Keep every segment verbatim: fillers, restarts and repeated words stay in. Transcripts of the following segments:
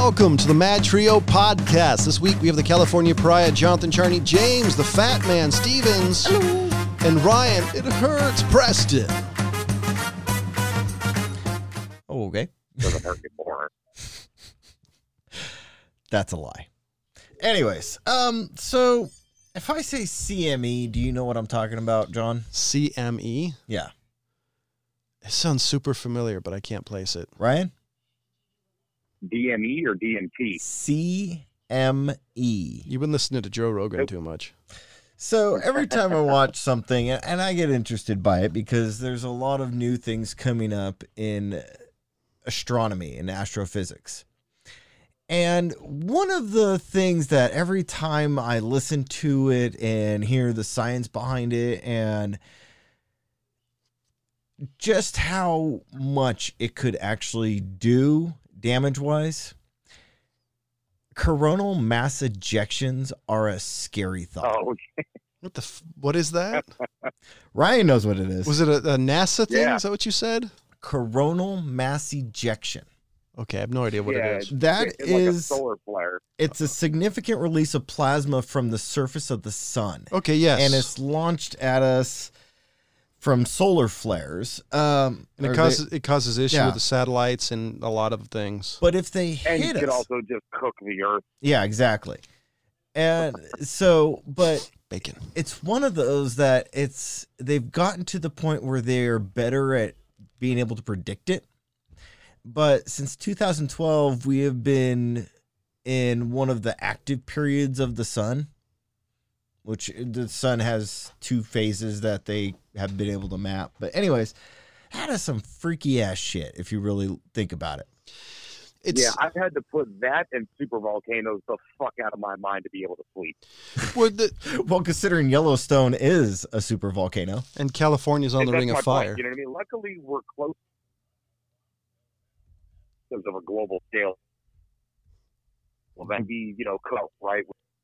welcome to the Mad Trio podcast. This week we have the California Pariah, Jonathan Charney, James, the Fat Man, Stevens, hello, and Ryan, it hurts, Preston. Oh, okay. Doesn't hurt anymore. That's a lie. Anyways, um, so if I say C M E, do you know what I'm talking about, John? C M E? Yeah. It sounds super familiar, but I can't place it. Ryan? D M E or D M T? C M E. You've been listening to Joe Rogan too much. So every time I watch something, and I get interested by it because there's a lot of new things coming up in astronomy and astrophysics. And one of the things that every time I listen to it and hear the science behind it and just how much it could actually do damage-wise, coronal mass ejections are a scary thought. Oh, okay. What the? F- what is that? Ryan knows what it is. Was it a, a NASA thing? Yeah. Is that what you said? Coronal mass ejection. Okay, I have no idea what Yeah, it is. That it's is like a solar flare. It's a significant release of plasma from the surface of the sun. Okay, yes. And it's launched at us from solar flares. Um, And it or causes they- it causes issue Yeah. with the satellites and a lot of things. but if they And hit you could us, also just cook the earth. yeah, exactly. And so, but Bacon. it's one of those that it's they've gotten to the point where they're better at being able to predict it. But since two thousand twelve, we have been in one of the active periods of the sun, which the sun has two phases that they have been able to map. But anyways, that is some freaky ass shit if you really think about it. It's Yeah, I've had to put that and super volcanoes the fuck out of my mind to be able to sleep. well, the, Well, considering Yellowstone is a super volcano. and California's on And the that's Ring my of point, Fire. you know what I mean? Luckily, we're close because of a global scale. Well, that'd be, you know, cut right.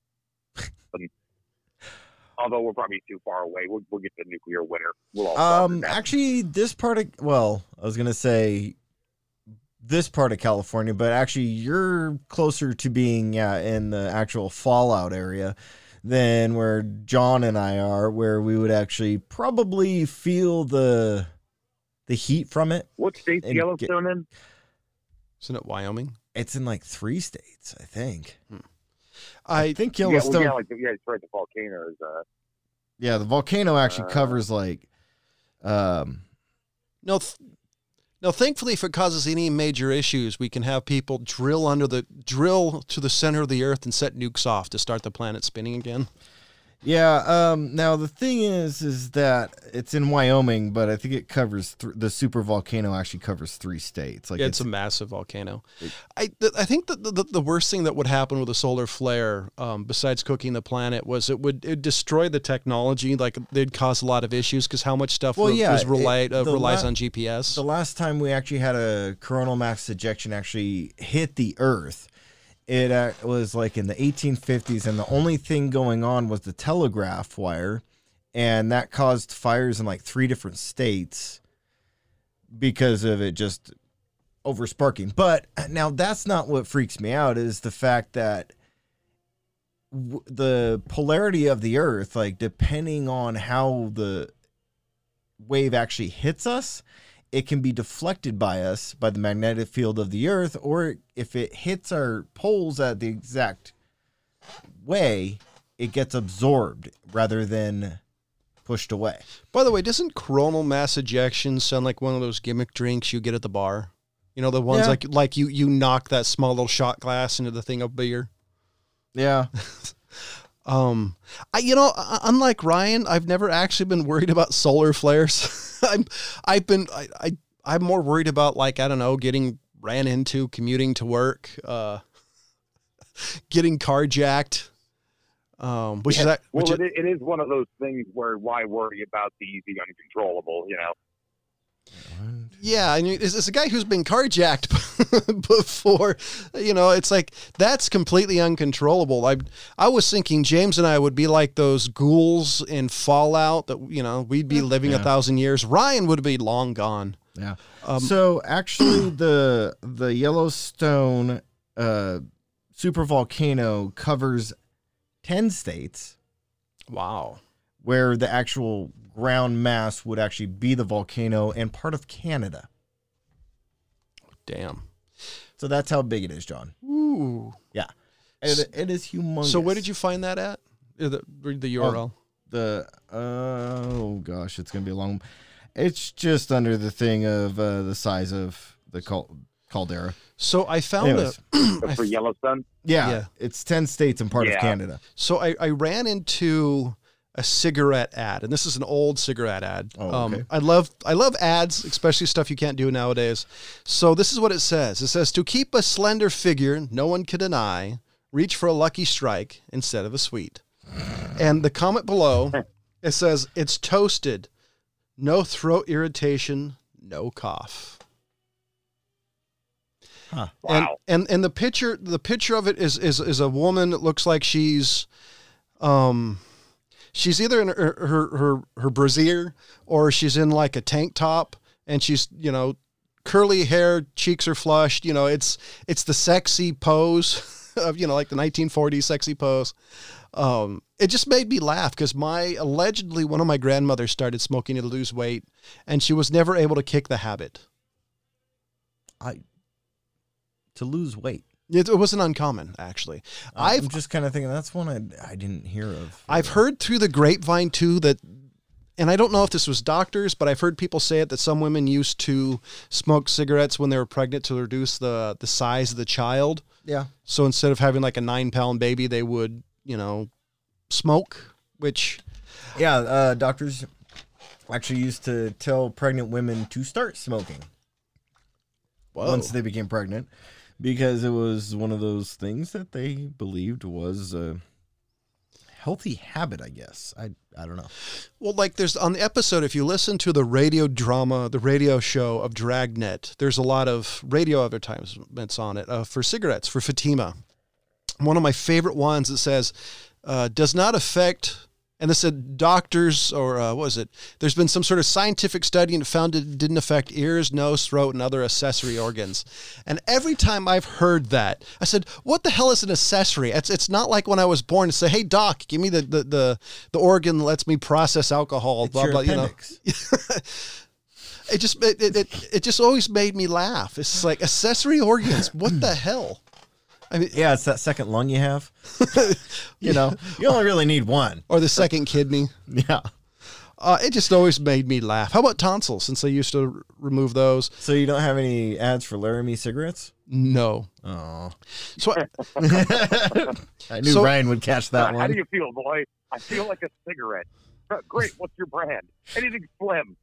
Although we're probably too far away, we'll, we'll get the nuclear winter. We'll all starve to Um, death. actually, this part of, well, I was going to say this part of California, but actually you're closer to being yeah, in the actual fallout area than where John and I are, where we would actually probably feel the the heat from it. What state's and Yellowstone in? Isn't it Wyoming? It's in like three states, I think. I, I think Yeah, Yellowstone. well, Yeah, yeah, like, yeah, it's right. The volcano is. Uh, the volcano actually Uh, covers like, um, no, th- no. Thankfully, if it causes any major issues, we can have people drill under the drill to the center of the Earth and set nukes off to start the planet spinning again. yeah. Um, now the thing is, is that it's in Wyoming, but I think it covers th- the super volcano actually covers three states. Like Yeah, it's, it's, a massive volcano. I th- I think that the, the the worst thing that would happen with a solar flare, um, besides cooking the planet, was it would it destroy the technology. Like they'd cause a lot of issues because how much stuff Well, re- yeah, was relied it- uh, the relies la- on G P S. the last time we actually had a coronal mass ejection actually hit the Earth. It uh, was like in the eighteen fifties, and the only thing going on was the telegraph wire, and that caused fires in like three different states because of it just over sparking. But now that's not what freaks me out, is the fact that w- the polarity of the Earth, like depending on how the wave actually hits us, it can be deflected by us by the magnetic field of the Earth, or if it hits our poles at the exact way, it gets absorbed rather than pushed away. By the way, doesn't coronal mass ejection sound like one of those gimmick drinks you get at the bar? You know, the ones Yeah. like like you you knock that small little shot glass into the thing of beer. Yeah. Um, I, you know, uh, unlike Ryan, I've never actually been worried about solar flares. I'm, I've been, I, I, I'm more worried about like, I don't know, getting ran into commuting to work, uh, getting carjacked, um, which is that, which well, is, it, it is one of those things where why worry about the easy uncontrollable, you know? yeah, I mean, it's, it's a guy who's been carjacked before, you know, it's like, that's completely uncontrollable. I, I was thinking James and I would be like those ghouls in Fallout that, you know, we'd be living Yeah. a thousand years. Ryan would be long gone. Yeah. Um, so actually the the Yellowstone uh, super volcano covers ten states. Wow. Where the actual ground mass would actually be the volcano and part of Canada. Damn. So that's how big it is, John. Ooh. Yeah. It, it is humongous. So where did you find that at? Uh, The, read the U R L. Oh, the, uh, oh gosh, it's going to be a long. It's just under the thing of uh, the size of the cal- caldera. So I found Anyways. a. For Yellowstone? Yeah, Yeah. it's ten states and part Yeah. of Canada. So I, I ran into a cigarette ad, and this is an old cigarette ad. Oh, okay. um, I love I love ads, especially stuff you can't do nowadays. So this is what it says. It says, to keep a slender figure no one can deny, reach for a lucky strike instead of a sweet. And the comment below, it says, it's toasted. No throat irritation, no cough. Huh. And, Wow. and and the picture the picture of it is is is a woman that looks like she's um she's either in her her her, her brassiere or she's in like a tank top, and she's, you know, curly hair, cheeks are flushed, you know, it's it's the sexy pose of, you know, like the nineteen forties sexy pose. Um it just made me laugh because my allegedly one of my grandmothers started smoking to lose weight, and she was never able to kick the habit. I to lose weight. It, it wasn't uncommon, actually. I'm I've just kind of thinking that's one I, I didn't hear of. I've heard through the grapevine too that, and I don't know if this was doctors, but I've heard people say it, that some women used to smoke cigarettes when they were pregnant to reduce the the size of the child. Yeah. So instead of having like a nine pound baby, they would, you know, smoke, which Yeah, uh, doctors actually used to tell pregnant women to start smoking whoa. once they became pregnant, because it was one of those things that they believed was a healthy habit, I guess. I I don't know. Well, like there's on the episode, if you listen to the radio drama, the radio show of Dragnet, there's a lot of radio advertisements on it uh, for cigarettes, for Fatima. One of my favorite ones that says, uh, does not affect, and this said doctors, or uh, what was it? There's been some sort of scientific study and found it didn't affect ears, nose, throat, and other accessory organs. And every time I've heard that, I said, what the hell is an accessory? It's it's not like when I was born to say, hey, doc, give me the, the, the, the organ that lets me process alcohol, It's blah, your blah, appendix. you know. It just, it, it, it, it just always made me laugh. It's like accessory organs. What the hell? I mean, Yeah, it's that second lung you have. You know, you only really need one. or the second kidney. Yeah. Uh, it just always made me laugh. How about tonsils? Since they used to r- remove those. So you don't have any ads for Laramie cigarettes? No. Oh. So I, I knew So- Ryan would catch that Uh, how one. do you feel, boy? I feel like a cigarette. Uh, Great. What's your brand? Anything slim.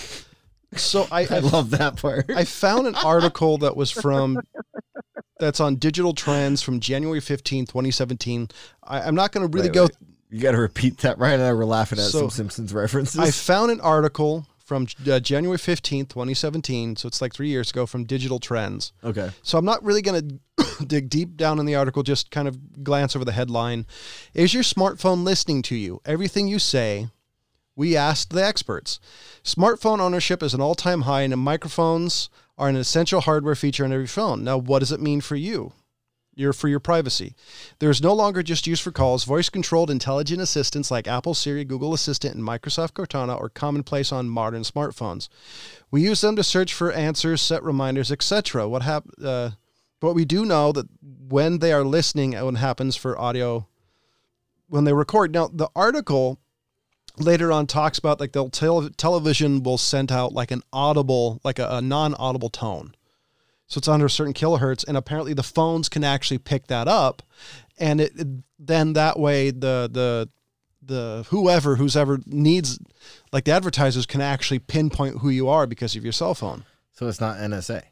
so I, I I, love that part. I found an article that was from, that's on Digital Trends from January fifteenth, twenty seventeen. I, I'm not going to really Wait, go. wait. You got to repeat that. Ryan and I were laughing at So- some Simpsons references. I found an article from uh, January fifteenth, twenty seventeen. So it's like three years ago, from Digital Trends. okay. So I'm not really going to dig deep down in the article, just kind of glance over the headline. Is your smartphone listening to you? Everything you say? We asked the experts. Smartphone ownership is an all-time high, and microphones are an essential hardware feature on every phone. Now, what does it mean for you? Your, for your privacy. There is no longer just used for calls. Voice-controlled intelligent assistants like Apple Siri, Google Assistant, and Microsoft Cortana are commonplace on modern smartphones. We use them to search for answers, set reminders, et cetera. What hap- uh, But we do know that when they are listening, what happens for audio when they record. Now, the article later on talks about like they'll tel- television will send out like an audible, like a, a non-audible tone. So it's under a certain kilohertz, and apparently the phones can actually pick that up, and it, it then that way the the the whoever who's ever needs, like the advertisers, can actually pinpoint who you are because of your cell phone. So it's not N S A.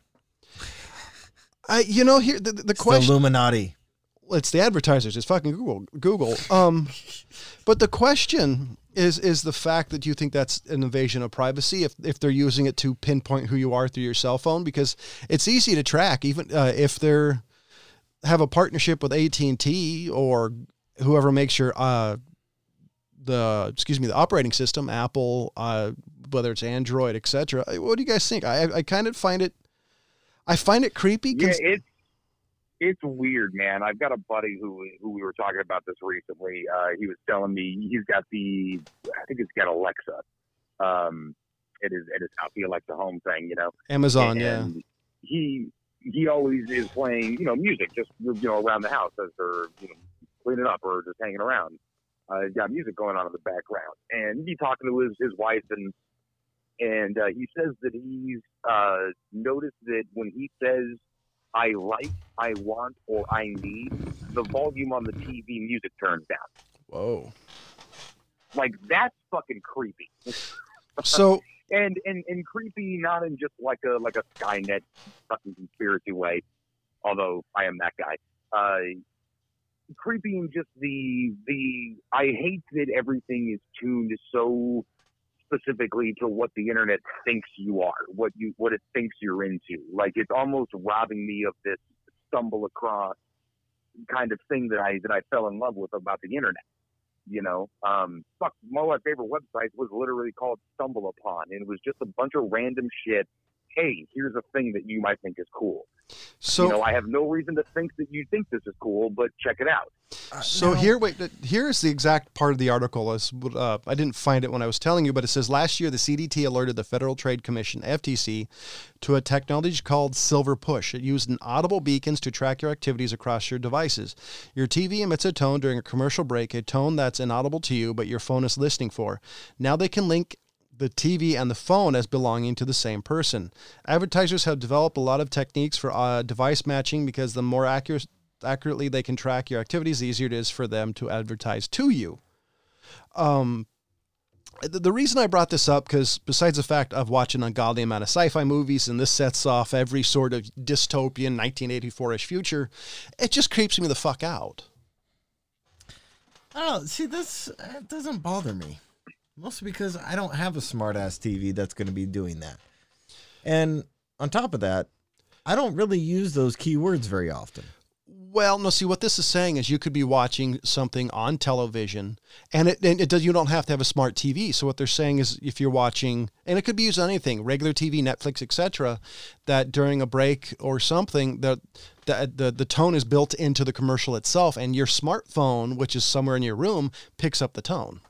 I you know here the, the It's the question. Illuminati. It's the advertisers. It's fucking Google. Google. Um, but the question is is the fact that you think that's an invasion of privacy if if they're using it to pinpoint who you are through your cell phone, because it's easy to track, even uh, if they're have a partnership with A T and T or whoever makes your uh the excuse me the operating system, Apple, uh, whether it's Android, et cetera. What do you guys think? I I kind of find it I find it creepy. Yeah, cons- it's It's weird, man. I've got a buddy who who we were talking about this recently. Uh, he was telling me he's got the, I think it's got Alexa. Um, it is it is not the Alexa Home thing, you know. Amazon, and, yeah. And he he always is playing, you know, music just you know around the house as they're you know cleaning up or just hanging around. Uh, he's got music going on in the background, and he's talking to his his wife, and and uh, he says that he's uh, noticed that when he says I like, I want, or I need, the volume on the T V music turns down. Whoa. Like, that's fucking creepy. So, and, and and creepy not in just like a like a Skynet fucking conspiracy way, although I am that guy. Uh, creepy in just the the I hate that everything is tuned so specifically to what the internet thinks you are, what you what it thinks you're into. Like, it's almost robbing me of this stumble across kind of thing that I that I fell in love with about the internet. You know, um, fuck, one of my favorite websites was literally called Stumble Upon, and it was just a bunch of random shit. Hey, here's a thing that you might think is cool. So, you know, I have no reason to think that you think this is cool, but check it out. So No. here, wait, here's the exact part of the article. Is uh, I didn't find it when I was telling you, but it says last year the C D T alerted the Federal Trade Commission (F T C) to a technology called Silver Push. It used an audible beacons to track your activities across your devices. Your T V emits a tone during a commercial break, a tone that's inaudible to you, but your phone is listening for. Now they can link the T V and the phone as belonging to the same person. Advertisers have developed a lot of techniques for uh, device matching because the more accurate accurately they can track your activities, the easier it is for them to advertise to you. Um, the, the reason I brought this up, because besides the fact of watching an ungodly amount of sci-fi movies, and this sets off every sort of dystopian nineteen eighty-four-ish future, it just creeps me the fuck out. I don't know. See, this it doesn't bother me. Mostly because I don't have a smart-ass T V that's going to be doing that. And on top of that, I don't really use those keywords very often. Well, no, see, what this is saying is you could be watching something on television, and it, and it does, you don't have to have a smart T V. So what they're saying is if you're watching, and it could be used on anything, regular T V, Netflix, et cetera, that during a break or something, that the, the, the tone is built into the commercial itself, and your smartphone, which is somewhere in your room, picks up the tone.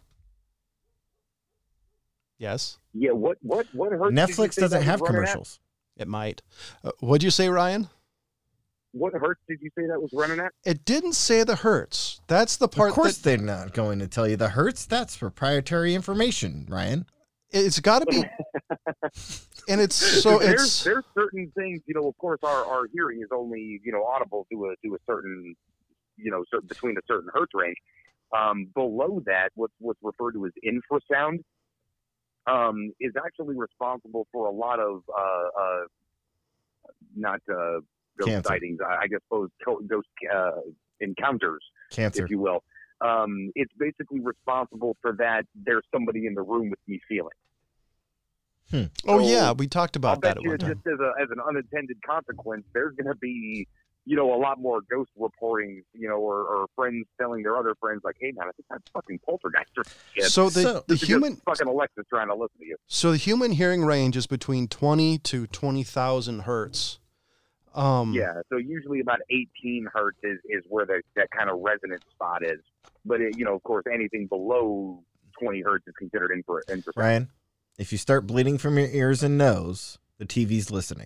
Yes? Yeah, what what what hurts? did you Netflix say doesn't that have was running at? commercials. It might. Uh, what'd you say, Ryan? What hertz did you say that was running at? It didn't say the hertz. That's the part Of course that they're not going to tell you the hertz. That's proprietary information, Ryan. it's got to be. And it's so there's it's there's certain things, you know. Of course, our, our hearing is only you know audible to a to a certain you know certain, between a certain hertz range. Um, below that, what's what's referred to as infrasound um, is actually responsible for a lot of uh, uh, not uh, ghost Cancer. sightings. I, I guess those ghost uh, encounters, Cancer. if you will. Um, it's basically responsible for that. There's somebody in the room with me feeling. oh So, yeah, we talked I'll about that bet at you one time. just as, a, as an unintended consequence, there's going to be, you know, a lot more ghost reporting, you know, or, or friends telling their other friends, like, hey, man, I think that's fucking poltergeist or shit. So the So- the This is human just fucking Alexa trying to listen to you. so the human hearing range is between twenty to twenty thousand hertz. Um, Yeah, so usually about eighteen hertz is, is where the, that kind of resonance spot is. But, it, you know, of course, anything below twenty hertz is considered infra- infrasound. Ryan, if you start bleeding from your ears and nose, the T V's listening.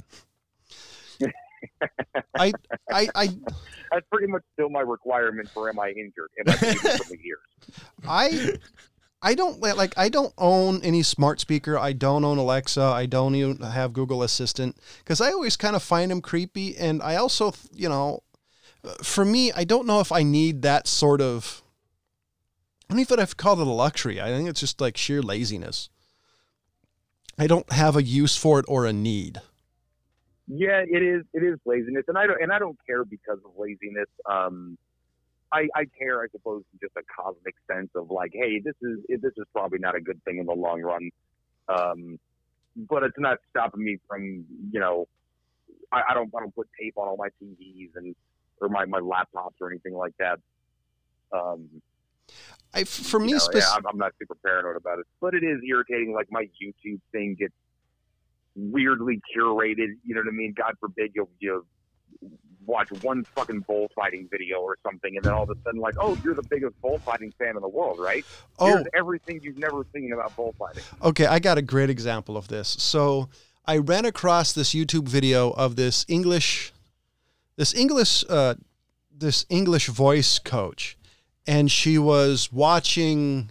I I I That's pretty much still my requirement for am I injured? Am I bleeding from the ears? I I don't like I don't own any smart speaker. I don't own Alexa. I don't even have Google Assistant because I always kind of find them creepy. And I also, you know, for me, I don't know if I need that sort of. I don't even if I've called it a luxury. I think it's just like sheer laziness. I don't have a use for it or a need. Yeah, it is. It is laziness, and I don't. And I don't care because of laziness. Um, I, I care, I suppose, in just a cosmic sense of like, hey, this is this is probably not a good thing in the long run. Um, but it's not stopping me from, you know, I, I don't I don't put tape on all my T Vs and or my, my laptops or anything like that. Um, I for me, you know, spec- yeah, I'm, I'm not super paranoid about it, but it is irritating. Like my YouTube thing gets weirdly curated. You know what I mean? God forbid you you watch one fucking bullfighting video or something, and then all of a sudden, like, oh, you're the biggest bullfighting fan in the world, right? Oh. Here's everything you've never seen about bullfighting. Okay, I got a great example of this. So I ran across this YouTube video of this English, this English, uh, this English voice coach, and she was watching.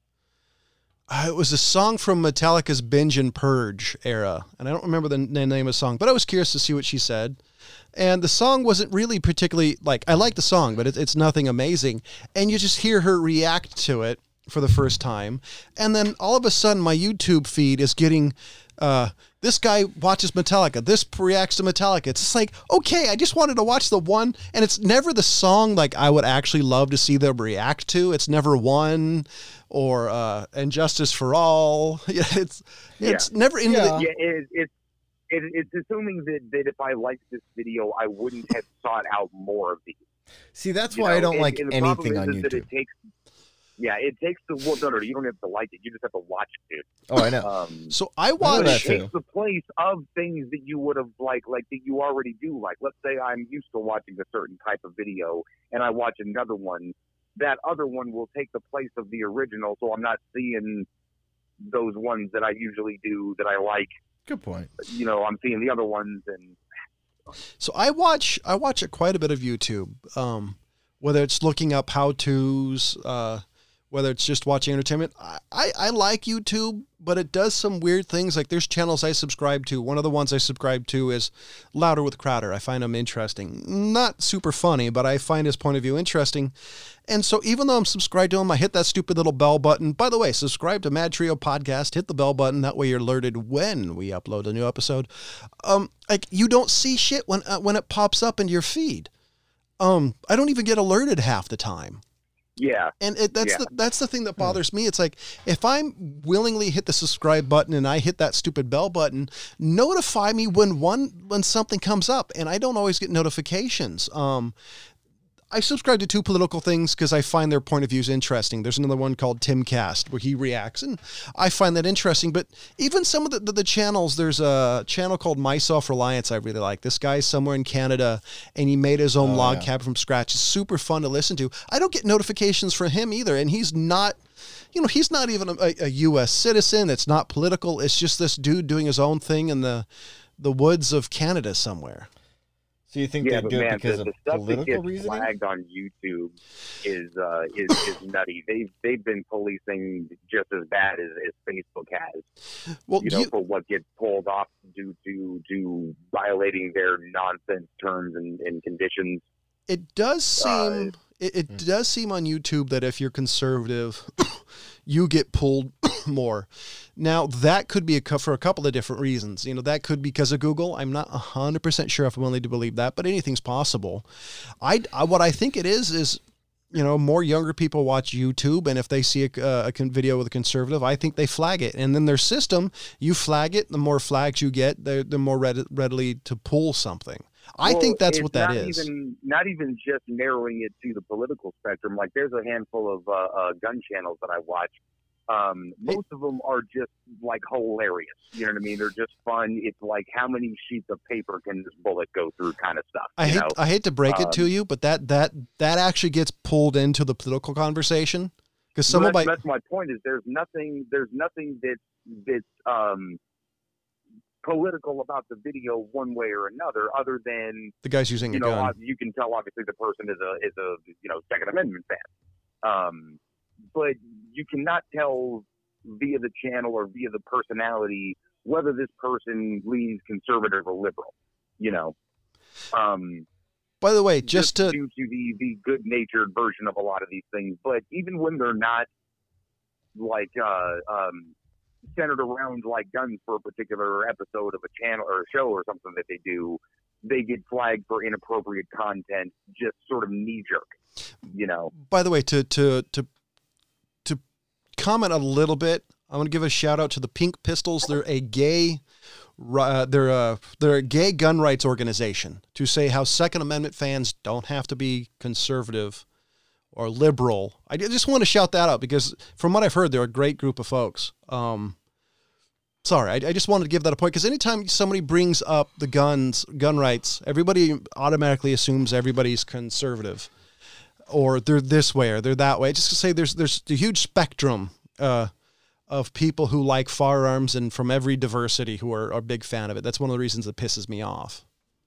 Uh, it was a song from Metallica's Binge and Purge era, and I don't remember the, the name of the song, but I was curious to see what she said. And the song wasn't really particularly, like, I like the song, but it, it's nothing amazing. And you just hear her react to it for the first time. And then all of a sudden, my YouTube feed is getting, uh, this guy watches Metallica, this reacts to Metallica. It's just like, okay, I just wanted to watch the one, and it's never the song like I would actually love to see them react to. It's never one or uh, And Justice for All. Yeah, it's it's Yeah. never into Yeah. the, Yeah, it, it's it, it's assuming that, that if I liked this video, I wouldn't have sought out more of these. See, that's You why I know, don't and- like and the problem anything is, on is that YouTube. It takes, yeah, it takes the well, no, no, you don't have to like it. You just have to watch it, dude. Oh, I know. Um, so I know watch. that it too. takes the place of things that you would have like, like that you already do like. Let's say I'm used to watching a certain type of video, and I watch another one. That other one will take the place of the original, so I'm not seeing those ones that I usually do that I like. Good point. You know, I'm seeing the other ones, and So I watch I watch quite a bit of YouTube, um, whether it's looking up how-tos, uh, whether it's just watching entertainment. I, I, I like YouTube, but it does some weird things. Like there's channels I subscribe to. One of the ones I subscribe to is Louder with Crowder. I find him interesting. Not super funny, but I find his point of view interesting. And so even though I'm subscribed to him, I hit that stupid little bell button. By the way, subscribe to Mad Trio Podcast. Hit the bell button. That way you're alerted when we upload a new episode. Um, like you don't see shit when uh, when it pops up in your feed. Um, I don't even get alerted half the time. yeah, And it, that's Yeah. the that's the thing that bothers me. It's like if I'm willingly hit the subscribe button and I hit that stupid bell button, notify me when one when something comes up. And I don't always get notifications. Um, I subscribe to two political things because I find their point of views interesting. There's another one called Timcast where he reacts, and I find that interesting. But even some of the, the, the channels, there's a channel called My Self-Reliance I really like. This guy's somewhere in Canada, and he made his own Oh, log yeah. cabin from scratch. It's super fun to listen to. I don't get notifications from him either, and he's not, you know, he's not even a, a U S citizen. It's not political. It's just this dude doing his own thing in the the woods of Canada somewhere. So you think yeah, they but do man, it because the, of the stuff that political gets reasoning? flagged on YouTube is uh, is is nutty. They've they've been policing just as bad as, as Facebook has. Well, You do know, you, for what gets pulled off due to to violating their nonsense terms and, and conditions. it does seem Uh, it, it Mm. does seem on YouTube that if you're conservative, you get pulled more. Now that could be a, cou- for a couple of different reasons. You know, that could be because of Google. I'm not a hundred percent sure if I'm willing to believe that, but anything's possible. I, I what I think it is is, you know, more younger people watch YouTube, and if they see a, a con- video with a conservative, I think they flag it. And then their system, you flag it, the more flags you get, the the more read- readily to pull something. I Well, think that's it's what that not is. Even, not even just narrowing it to the political spectrum. Like there's a handful of uh, uh, gun channels that I watch. Um, most of them are just like hilarious. You know what I mean? They're just fun. It's like how many sheets of paper can this bullet go through, kind of stuff. I you hate know? I hate to break it Um, to you, but that that that actually gets pulled into the political conversation because some Well, of my that's, that's my point. Is there's nothing there's nothing that's that's um, political about the video one way or another, other than the guy's using you a know gun. ob- you can tell obviously the person is a is a you know Second Amendment fan, um, but you cannot tell via the channel or via the personality whether this person leans conservative or liberal. You know. Um, By the way, just to due to the, the good natured version of a lot of these things. But even when they're not like uh, um, centered around like guns for a particular episode of a channel or a show or something that they do, they get flagged for inappropriate content, just sort of knee jerk, you know. by the way, to to to to comment a little bit, I want to give a shout out to the Pink Pistols. They're a gay, uh, they're a they're a gay gun rights organization to say how Second Amendment fans don't have to be conservative or liberal. I just want to shout that out because from what I've heard, they're a great group of folks. Um, Sorry, I, I just wanted to give that a point because anytime somebody brings up the guns, gun rights, everybody automatically assumes everybody's conservative, or they're this way or they're that way. Just to say, there's there's a huge spectrum uh, of people who like firearms and from every diversity who are, are a big fan of it. That's one of the reasons that pisses me off.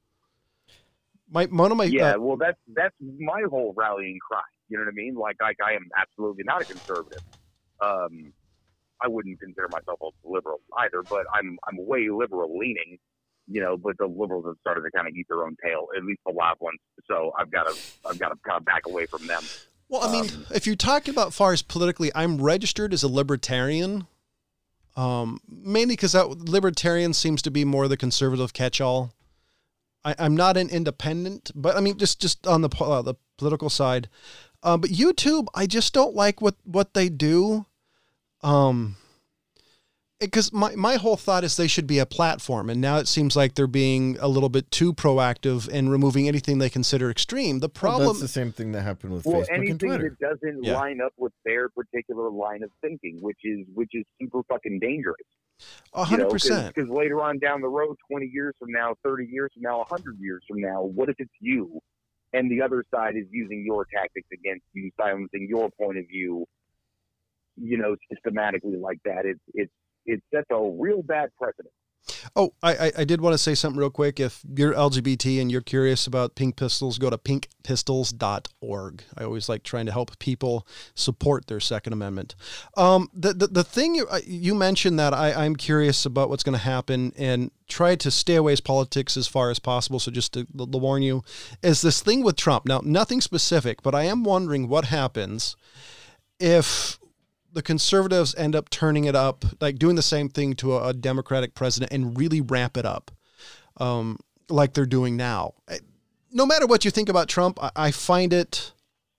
My one of my yeah, uh, well, that's that's my whole rallying cry. You know what I mean? Like, like I am absolutely not a conservative. Um, I wouldn't consider myself a liberal either, but I'm I'm way liberal leaning, you know. But the liberals have started to kind of eat their own tail, at least the loud ones. So I've got to I've got to kind of back away from them. Well, I mean, um, if you're talking about far as politically, I'm registered as a libertarian, um, mainly because that libertarian seems to be more the conservative catch-all. I, I'm not an independent, but I mean, just just on the uh, the political side. Um, but YouTube, I just don't like what what they do. Um, because my, my whole thought is they should be a platform. And now it seems like they're being a little bit too proactive and removing anything they consider extreme. The problem, well, that's the same thing that happened with well, Facebook anything and Twitter. that doesn't Yeah. line up with their particular line of thinking, which is which is super fucking dangerous. a hundred percent. Because later on down the road, twenty years from now, thirty years from now, a hundred years from now, what if it's you, and the other side is using your tactics against you, silencing your point of view, you know, systematically like that? It's it's it sets a real bad precedent. Oh, I, I, I did want to say something real quick. If you're L G B T and you're curious about Pink Pistols, go to pink pistols dot org. I always like trying to help people support their Second Amendment. Um, the, the, the thing you, you mentioned that I, I'm curious about what's going to happen and try to stay away as politics as far as possible. So just to, to warn you, is this thing with Trump. Now, nothing specific, but I am wondering what happens if the conservatives end up turning it up, like doing the same thing to a, a Democratic president and really ramp it up, um, like they're doing now. No matter what you think about Trump, I, I find it,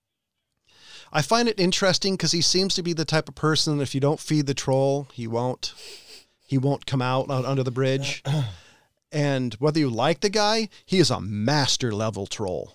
I find it interesting because he seems to be the type of person that if you don't feed the troll, he won't, he won't come out under the bridge. And whether you like the guy, he is a master level troll.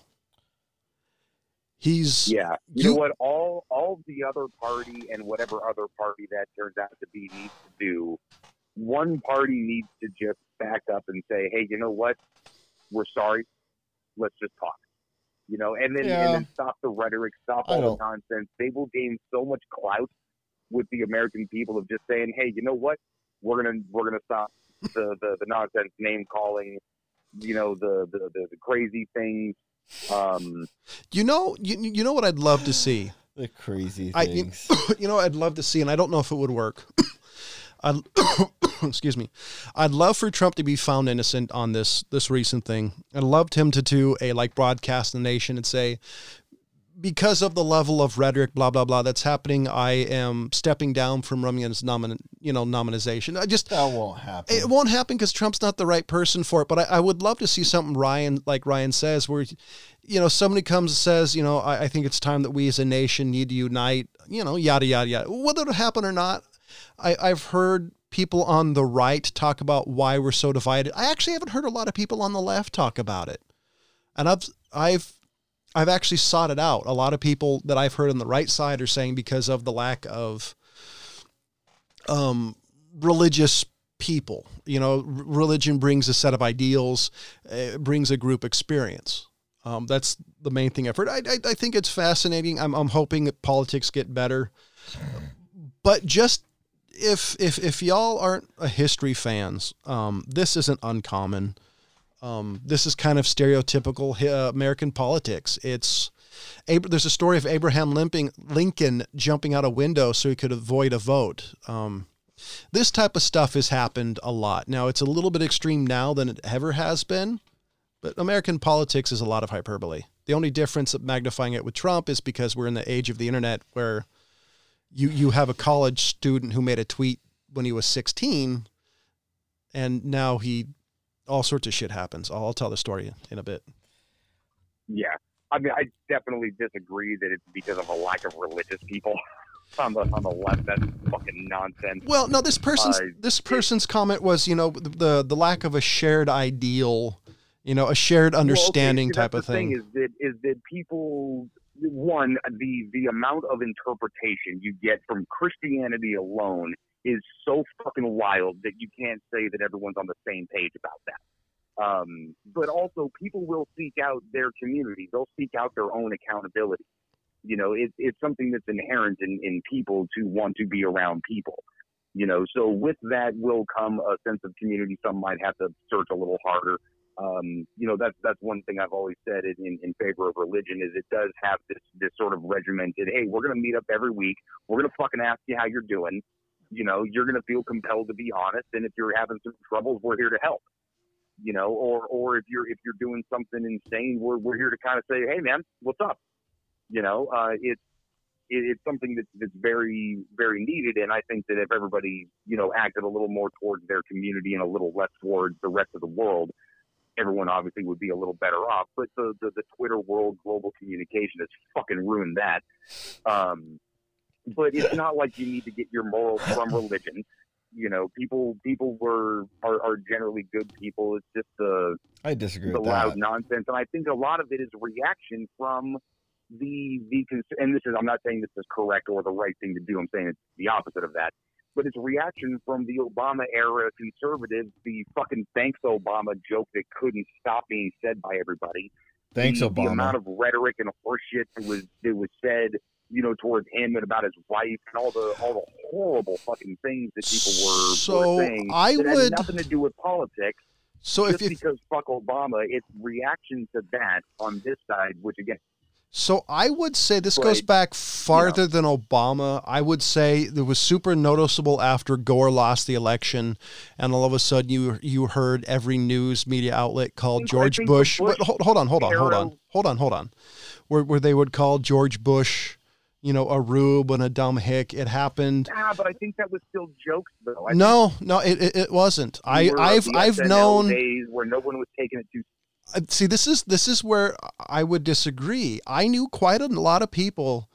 He's Yeah, you, you- know what? All all the other party and whatever other party that turns out to be needs to do, one party needs to just back up and say, "Hey, you know what? We're sorry. Let's just talk." You know, and then Yeah. and then stop the rhetoric, stop I all the don't- nonsense. They will gain so much clout with the American people of just saying, "Hey, you know what? We're gonna we're gonna stop the the, the nonsense, name calling, you know, the the, the, the crazy things." Um, You know, you, you know what I'd love to see? The crazy I, you, things. you know, what I'd love to see, and I don't know if it would work. I'd, excuse me. I'd love for Trump to be found innocent on this, this recent thing. I'd loved him to do a, like, broadcast the nation and say, because of the level of rhetoric, blah, blah, blah, that's happening, I am stepping down from running as nomin, you know, nomination. I just, That won't happen. it won't happen because Trump's not the right person for it. But I, I would love to see something Ryan, like Ryan says, where, you know, somebody comes and says, you know, I, I think it's time that we as a nation need to unite, you know, yada, yada, yada. Whether it'll happen or not, I, I've heard people on the right talk about why we're so divided. I actually haven't heard a lot of people on the left talk about it. And I've, I've, I've actually sought it out. A lot of people that I've heard on the right side are saying because of the lack of um, religious people, you know, r- religion brings a set of ideals, uh, brings a group experience. Um, that's the main thing I've heard. I, I, I think it's fascinating. I'm, I'm hoping that politics get better, but just if, if, if y'all aren't a history fans, um, this isn't uncommon. Um, this is kind of stereotypical uh, American politics. It's Ab- there's a story of Abraham Limping, Lincoln jumping out a window so he could avoid a vote. Um, this type of stuff has happened a lot. Now, it's a little bit extreme now than it ever has been, but American politics is a lot of hyperbole. The only difference of magnifying it with Trump is because we're in the age of the internet where you, you have a college student who made a tweet when he was sixteen, and now he... all sorts of shit happens. I'll, I'll tell the story in a bit. yeah, I mean, I definitely disagree that it's because of a lack of religious people on the on the left. That's fucking nonsense. Well, no, this person's Uh, this person's comment was, you know, the, the the lack of a shared ideal, you know, a shared understanding well, okay, see, type that's of the thing. Is that is that people one the the amount of interpretation you get from Christianity alone is so fucking wild that you can't say that everyone's on the same page about that. Um, but also, people will seek out their community. They'll seek out their own accountability. You know, it, it's something that's inherent in, in people to want to be around people. You know, so with that will come a sense of community. Some might have to search a little harder. Um, you know, that's that's one thing I've always said in, in favor of religion is it does have this this sort of regimented, hey, we're going to meet up every week. We're going to fucking ask you how you're doing. You know, you're going to feel compelled to be honest. And if you're having some troubles, we're here to help. You know, or or if you're if you're doing something insane, we're we're here to kind of say, hey, man, what's up? You know, uh, it's it, it's something that's, that's very, very needed. And I think that if everybody, you know, acted a little more towards their community and a little less towards the rest of the world, everyone obviously would be a little better off. But the, the, the Twitter world, global communication has fucking ruined that. Um, but it's not like you need to get your morals from religion. You know, people people were are, are generally good people. It's just the I disagree the with loud that. nonsense, and I think a lot of it is reaction from the the and this is I'm not saying this is correct or the right thing to do. I'm saying it's the opposite of that. But it's reaction from the Obama era conservatives, the fucking thanks Obama joke that couldn't stop being said by everybody. Thanks, the, Obama. The amount of rhetoric and horseshit that was that was said, you know, towards him and about his wife and all the all the horrible fucking things that people were, so were saying I that would, had nothing to do with politics. So just if, if because fuck Obama, it's reaction to that on this side, which again. So I would say this But, goes back farther you know, than Obama. I would say it was super noticeable after Gore lost the election, and all of a sudden you you heard every news media outlet called I George think the Bush. Bush Wait, hold, hold on, hold on, hold era- on, hold on, hold on. Where where they would call George Bush, you know, a rube and a dumb hick. It happened. Ah, but I think that was still jokes, though. I No, no, it it, it wasn't. think I we were I've the I've S N L known. days where no one was taking it too. Uh, See, this is this is where I would disagree. I knew quite a lot of people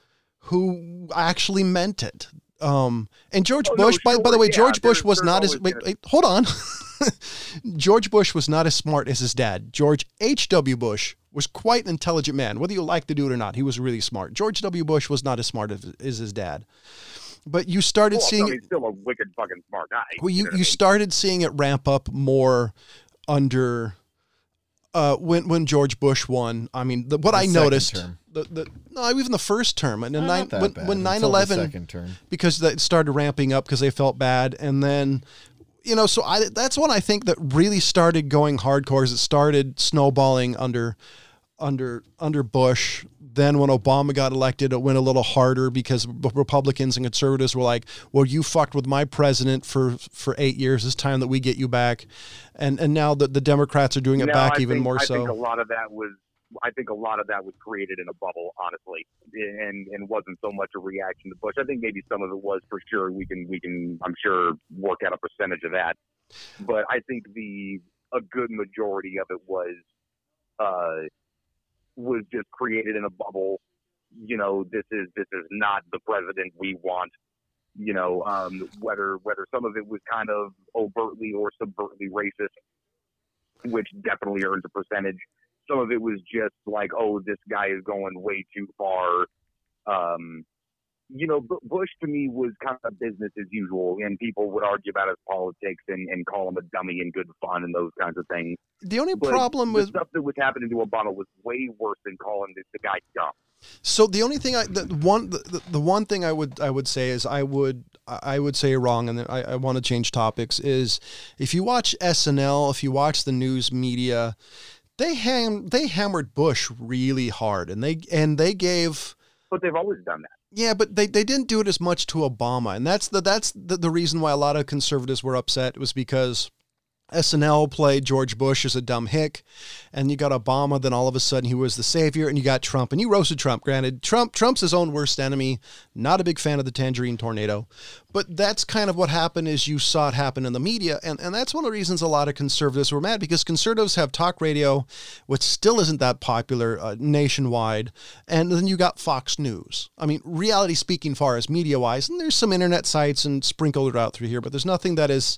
who actually meant it. Um, and George Oh, no, Bush, by, by the sure, way, yeah, George Bush there's- was there's not as always wait, gonna- wait, hold on. George Bush was not as smart as his dad. George H W. Bush was quite an intelligent man, whether you like the dude or not. He was really smart. George W. Bush was not as smart as, as his dad. But you started Well, seeing I mean, he's still a wicked fucking smart guy. well, you, know what you I mean? started seeing it ramp up more under uh, when when George Bush won. I mean, the, what The I second noticed, term. the, the no, even the first term, and the Not nine, that when, bad when until nine the eleven, second term. because that started ramping up because they felt bad, and then. You know, so I, that's when I think that really started going hardcore. Is it started snowballing under, under, under Bush. Then when Obama got elected, it went a little harder because Republicans and conservatives were like, "Well, you fucked with my president for for eight years. It's time that we get you back." And and now the the Democrats are doing it No, back I even think, more I so. think a lot of that was. I think a lot of that was created in a bubble, honestly, and and wasn't so much a reaction to Bush. I think maybe some of it was for sure. We can we can I'm sure work out a percentage of that, but I think the a good majority of it was uh, was just created in a bubble. You know, this is this is not the president we want. You know, um, whether whether some of it was kind of overtly or subvertly racist, which definitely earns a percentage. Some of it was just like, oh, this guy is going way too far. Um, you know, B- Bush to me was kind of business as usual, and people would argue about his politics and, and call him a dummy and good fun and those kinds of things. The only But problem the with stuff that was happening to Obama was way worse than calling the, the guy dumb. So the only thing I the one the, the one thing I would I would say is I would I would say wrong, and I, I want to change topics, is if you watch S N L, if you watch the news media, they ham they hammered Bush really hard, and they and they gave But they've always done that. yeah, but they, they didn't do it as much to Obama, and that's the that's the, the reason why a lot of conservatives were upset, was because S N L played George Bush as a dumb hick, and you got Obama, then all of a sudden he was the savior, and you got Trump, and you roasted Trump. Granted, Trump Trump's his own worst enemy, not a big fan of the tangerine tornado, but that's kind of what happened is you saw it happen in the media, and, and that's one of the reasons a lot of conservatives were mad, because conservatives have talk radio, which still isn't that popular uh, nationwide, and then you got Fox News. I mean, reality speaking far as media-wise, and there's some internet sites and sprinkled out through here, but there's nothing that is...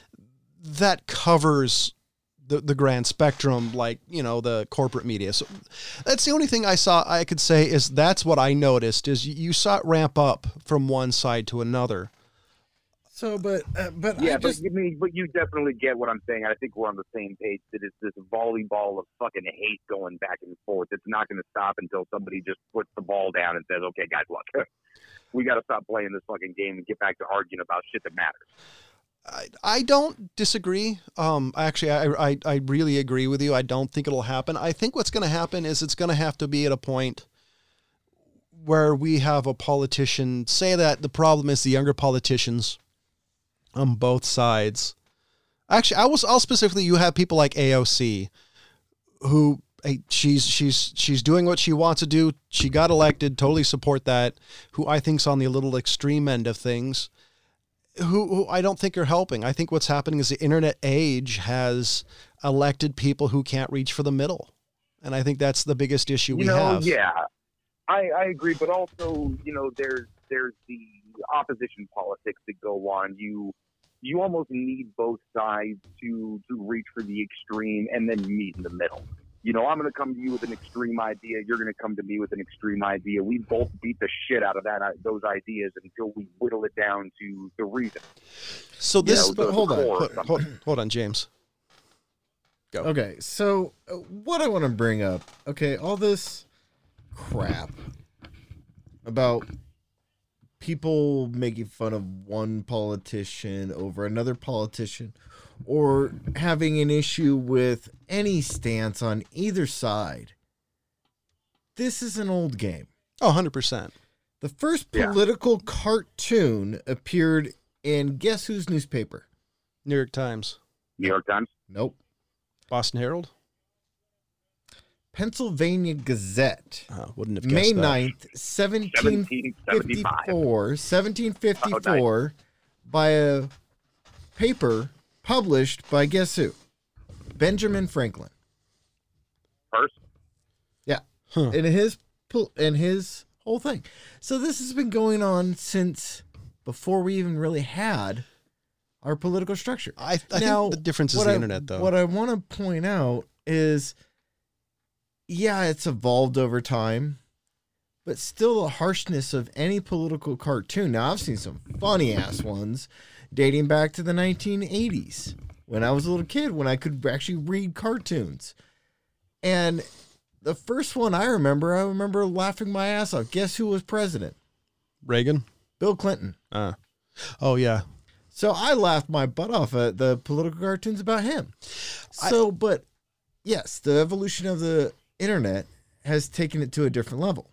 that covers the, the grand spectrum, like, you know, the corporate media. So that's the only thing I saw, I could say is that's what I noticed is you saw it ramp up from one side to another. So, but uh, but Yeah, I but just you mean, but you definitely get what I'm saying. I think we're on the same page. That it's this volleyball of fucking hate going back and forth. It's not going to stop until somebody just puts the ball down and says, "Okay, guys, look, we got to stop playing this fucking game and get back to arguing about shit that matters." I, I don't disagree. Um, actually, I, I I really agree with you. I don't think it'll happen. I think what's going to happen is it's going to have to be at a point where we have a politician say that the problem is the younger politicians on both sides. Actually, I was, I'll specifically, you have people like A O C who, hey, she's, she's, she's doing what she wants to do. She got elected, totally support that, who I think's on the little extreme end of things, who, who I don't think are helping. I think what's happening is the internet age has elected people who can't reach for the middle. And I think that's the biggest issue we you know, have. Yeah, I, I agree. But also, you know, there's, there's the opposition politics that go on. You, you almost need both sides to, to reach for the extreme and then meet in the middle. You know, I'm going to come to you with an extreme idea. You're going to come to me with an extreme idea. We both beat the shit out of that, those ideas until we whittle it down to the reason. So this, You know, the- hold the on, core or hold, something. hold, hold on, James. Go. okay. So uh, what I want to bring up, okay, all this crap about people making fun of one politician over another politician, or having an issue with any stance on either side. This is an old game. Oh, one hundred percent. The first Yeah. political cartoon appeared in guess whose newspaper? New York Times, New York Times. Nope. Boston Herald. Pennsylvania Gazette. Uh, wouldn't have guessed May that. ninth, seventeen seventeen seventy-five. fifty-four, seventeen fifty-four, by a paper published by guess who? Benjamin Franklin. First. Yeah. Huh. And his pol- and his whole thing. So this has been going on since before we even really had our political structure. I, I Now, think the difference is what the I- internet, though. What I want to point out is, yeah, it's evolved over time, but still the harshness of any political cartoon. Now, I've seen some funny ass ones dating back to the nineteen eighties when I was a little kid, when I could actually read cartoons. And the first one I remember, I remember laughing my ass off. Guess who was president? Reagan. Bill Clinton. Uh, oh yeah. So I laughed my butt off at the political cartoons about him. So, but yes, the evolution of the internet has taken it to a different level.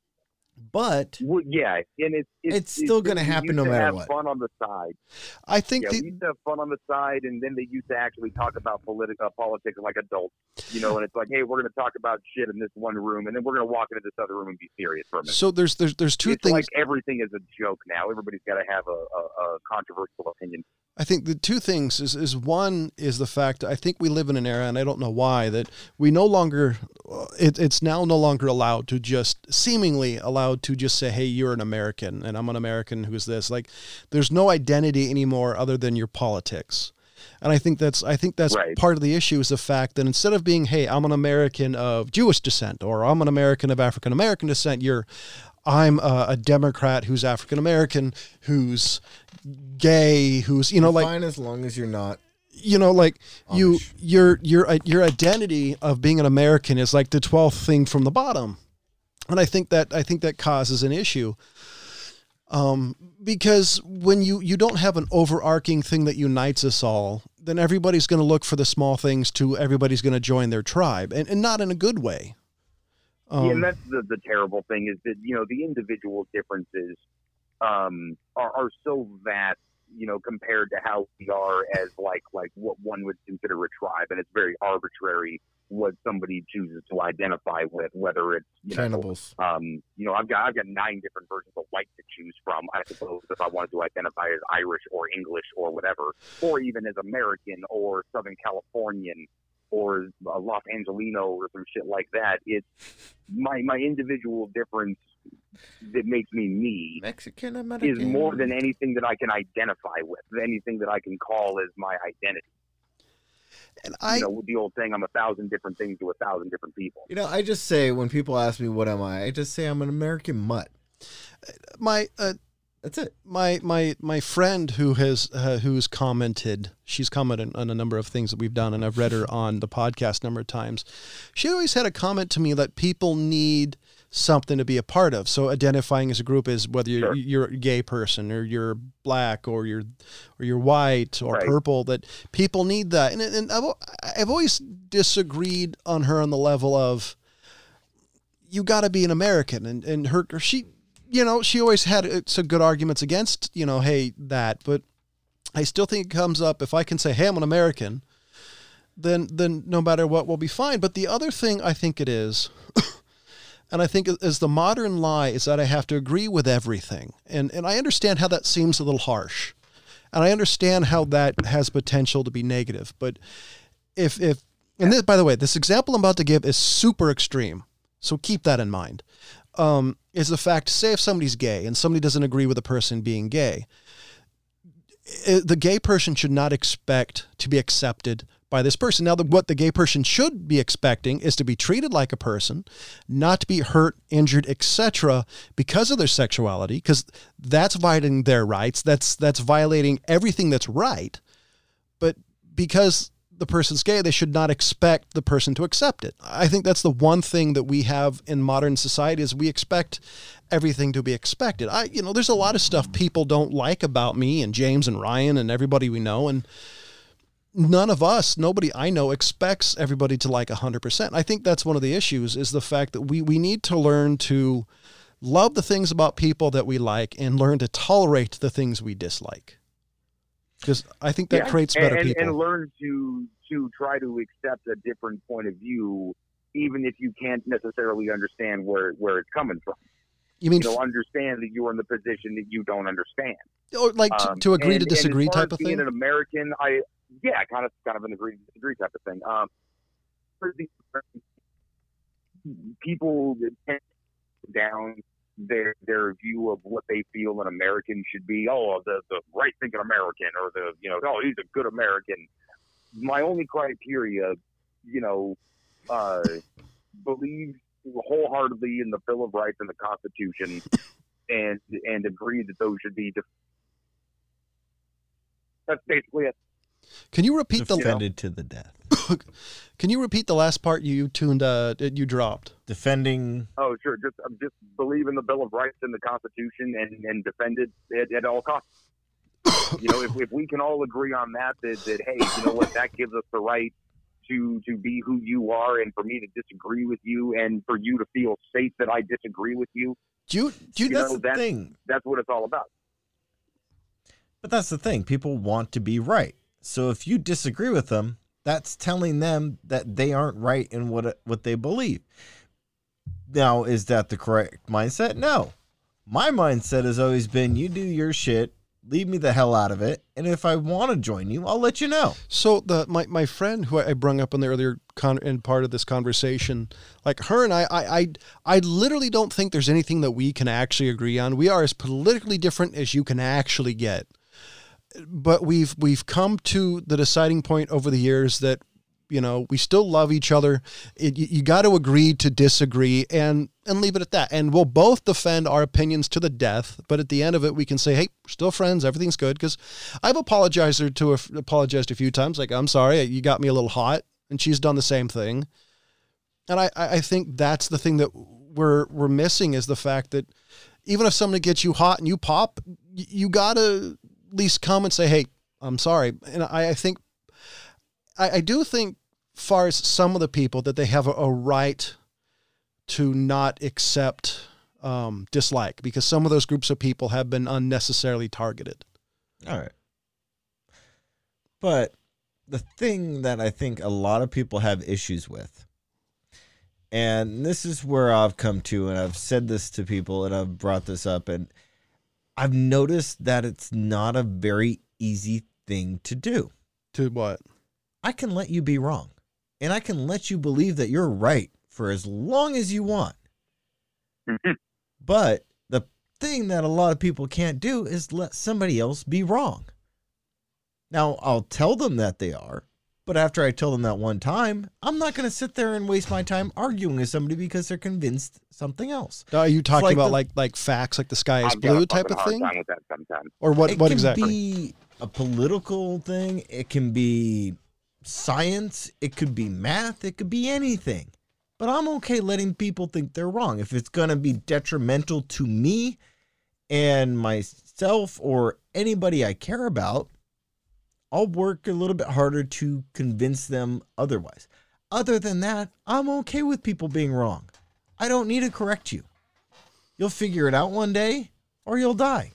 But Well, yeah, and it's it's, It's still gonna we happen used no to matter have what. Fun on the side. I think Yeah, the, we used to have fun on the side, and then they used to actually talk about political politics like adults, you know. And it's like, hey, we're going to talk about shit in this one room, and then we're going to walk into this other room and be serious for a minute. so there's there's there's two it's things. like everything is a joke now. Everybody's got to have a, a, a controversial opinion. I think the two things is, is one is the fact I think we live in an era, and I don't know why, that we no longer, it, it's now no longer allowed to just, seemingly allowed to just say, hey, you're an American, and I'm an American who's this. Like, there's no identity anymore other than your politics. And I think that's, I think that's Right. part of the issue is the fact that instead of being, hey, I'm an American of Jewish descent, or I'm an American of African American descent, you're, I'm a, a Democrat who's African American, who's gay, who's, you know, like, fine as long as you're not. you know, like you, Amish. your, your, your identity of being an American is like the twelfth thing from the bottom. And I think that, I think that causes an issue. Um, because when you, you don't have an overarching thing that unites us all, then everybody's going to look for the small things to everybody's going to join their tribe, and, and not in a good way. Um, yeah, and that's the, the terrible thing is that, you know, the individual differences um, are, are so vast, you know, compared to how we are as like like what one would consider a tribe, and it's very arbitrary what somebody chooses to identify with, whether it's, you know, Cannibals. um, you know, I've got I've got nine different versions of white to choose from. I suppose if I wanted to identify as Irish or English or whatever, or even as American or Southern Californian or a Los Angelino or some shit like that. It's my my individual difference that makes me me Mexican American. is more than anything that I can identify with, anything that I can call as my identity. and I, You know, with the old saying, I'm a thousand different things to a thousand different people. You know, I just say when people ask me what am I, I just say I'm an American mutt. my, uh, That's it. My my my friend who has uh, who's commented, she's commented on a number of things that we've done, and I've read her on the podcast a number of times. She always had a comment to me that people need something to be a part of. So identifying as a group is whether you're, Sure. you're a gay person or you're black or you're or you're white or Right. purple, that people need that. And and I've I've always disagreed on her on the level of you got to be an American, and and her she. You know, she always had some good arguments against, you know, hey, that, but I still think it comes up, if I can say, hey, I'm an American, then, then no matter what, we'll be fine. But the other thing I think it is, and I think is the modern lie, is that I have to agree with everything. And, and I understand how that seems a little harsh, and I understand how that has potential to be negative. But if, if, and this, by the way, this example I'm about to give is super extreme. So keep that in mind. Um, is the fact, say if somebody's gay and somebody doesn't agree with a person being gay, it, the gay person should not expect to be accepted by this person. Now, the, what the gay person should be expecting is to be treated like a person, not to be hurt, injured, et cetera, because of their sexuality, because that's violating their rights. That's that's violating everything that's right. But because the person's gay, they should not expect the person to accept it. I think that's the one thing that we have in modern society is we expect everything to be expected. I, you know, there's a lot of stuff people don't like about me and James and Ryan and everybody we know. And none of us, nobody I know expects everybody to like a hundred percent. I think that's one of the issues is the fact that we, we need to learn to love the things about people that we like and learn to tolerate the things we dislike. Because I think that Yeah, creates better and, people. and learn to to try to accept a different point of view, even if you can't necessarily understand where, where it's coming from. You mean You know, understand that you're in the position that you don't understand. or like to, Um, to agree and- to disagree and as far type as of being thing? an American, I yeah, kind of kind of an agree to disagree type of thing. Um, for the- people tend to down their their view of what they feel an American should be. Oh, the the right thinking American, or the you know, oh, he's a good American. My only criteria, you know, uh, believe wholeheartedly in the Bill of Rights and the Constitution, and and agree that those should be. Def- That's basically it. Can you repeat the Defended to the death. Can you repeat the last part you tuned uh you dropped? Defending. Oh, sure. Just um, just believe in the Bill of Rights and the Constitution, and, and defend it at, at all costs. You know, if, if we can all agree on that, that, that, hey, you know what, that gives us the right to to be who you are, and for me to disagree with you, and for you to feel safe that I disagree with you. Do you, do you, You That's know, the that's- thing. That's what it's all about. But that's the thing. People want to be right. So if you disagree with them, that's telling them that they aren't right in what what they believe. Now, is that the correct mindset? No. My mindset has always been, you do your shit, leave me the hell out of it, and if I want to join you, I'll let you know. So the my, my friend who I brung up in the earlier con, in part of this conversation, like her and I, I, I, I literally don't think there's anything that we can actually agree on. We are as politically different as you can actually get. But we've we've come to the deciding point over the years that, you know, we still love each other. It, you you got to agree to disagree and and leave it at that. And we'll both defend our opinions to the death. But at the end of it, we can say, hey, we're still friends. Everything's good. Because I've apologized to her, apologized a few times. Like, I'm sorry, you got me a little hot. And she's done the same thing. And I, I think that's the thing that we're we're missing is the fact that even if somebody gets you hot and you pop, you got to at least come and say, hey, I'm sorry. And I, I think, I, I do think far as some of the people that they have a, a right to not accept um, dislike, because some of those groups of people have been unnecessarily targeted. All right. But the thing that I think a lot of people have issues with, and this is where I've come to, and I've said this to people, and I've brought this up, and I've noticed that it's not a very easy thing to do. To what? I can let you be wrong, and I can let you believe that you're right for as long as you want. But the thing that a lot of people can't do is let somebody else be wrong. Now, I'll tell them that they are, But after I tell them that one time, I'm not going to sit there and waste my time arguing with somebody because they're convinced something else. Are you talking like about the- like like facts, like the sky is I've got a blue type fucking of hard thing, time with that sometimes. or what? It What can exactly? be a political thing. It can be science. It could be math. It could be anything. But I'm okay letting people think they're wrong. If it's going to be detrimental to me and myself or anybody I care about, I'll work a little bit harder to convince them otherwise. Other than that, I'm okay with people being wrong. I don't need to correct you. You'll figure it out one day or you'll die.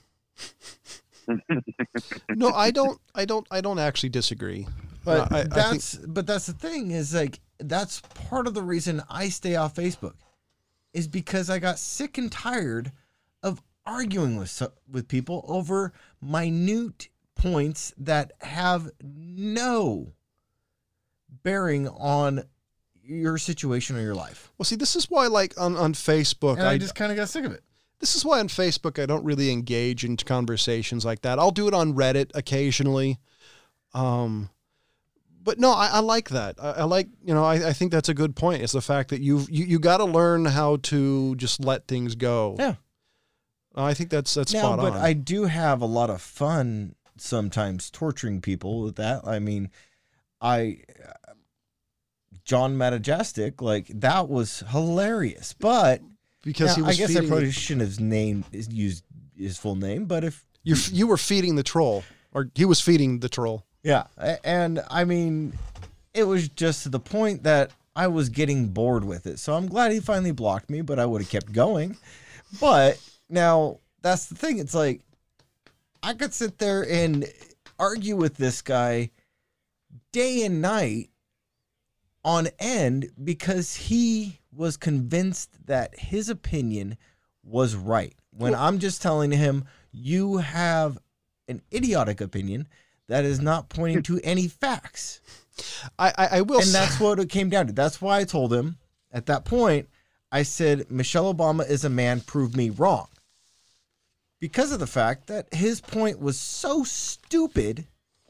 No, I don't. I don't. I don't actually disagree. But I, I that's think, but that's the thing is like that's part of the reason I stay off Facebook is because I got sick and tired of arguing with so- with people over minute points that have no bearing on your situation or your life. well, see, this is why, like on on Facebook, And I, I just kind of got sick of it. this is why on Facebook I don't really engage in conversations like that. I'll do it on Reddit occasionally. Um, but no, I, I like that. I, I like, you know, I, I think that's a good point. It's the fact that you've, you, you got to learn how to just let things go. Yeah. I think that's, that's Now, spot but on. I do have a lot of fun sometimes torturing people with that. I mean, I, uh, John Matajastic, like that was hilarious, but because now, he was I guess I feeding probably the- shouldn't have named used his full name, but if you you were feeding the troll, or he was feeding the troll. yeah, a- and I mean, it was just to the point that I was getting bored with it. So I'm glad he finally blocked me, but I would have kept going. But now that's the thing. It's like I could sit there and argue with this guy day and night on end because he was convinced that his opinion was right. When I'm just telling him, you have an idiotic opinion that is not pointing to any facts. I, I, I will And say, that's what it came down to. That's why I told him at that point, I said, Michelle Obama is a man, prove me wrong. Because of the fact that his point was so stupid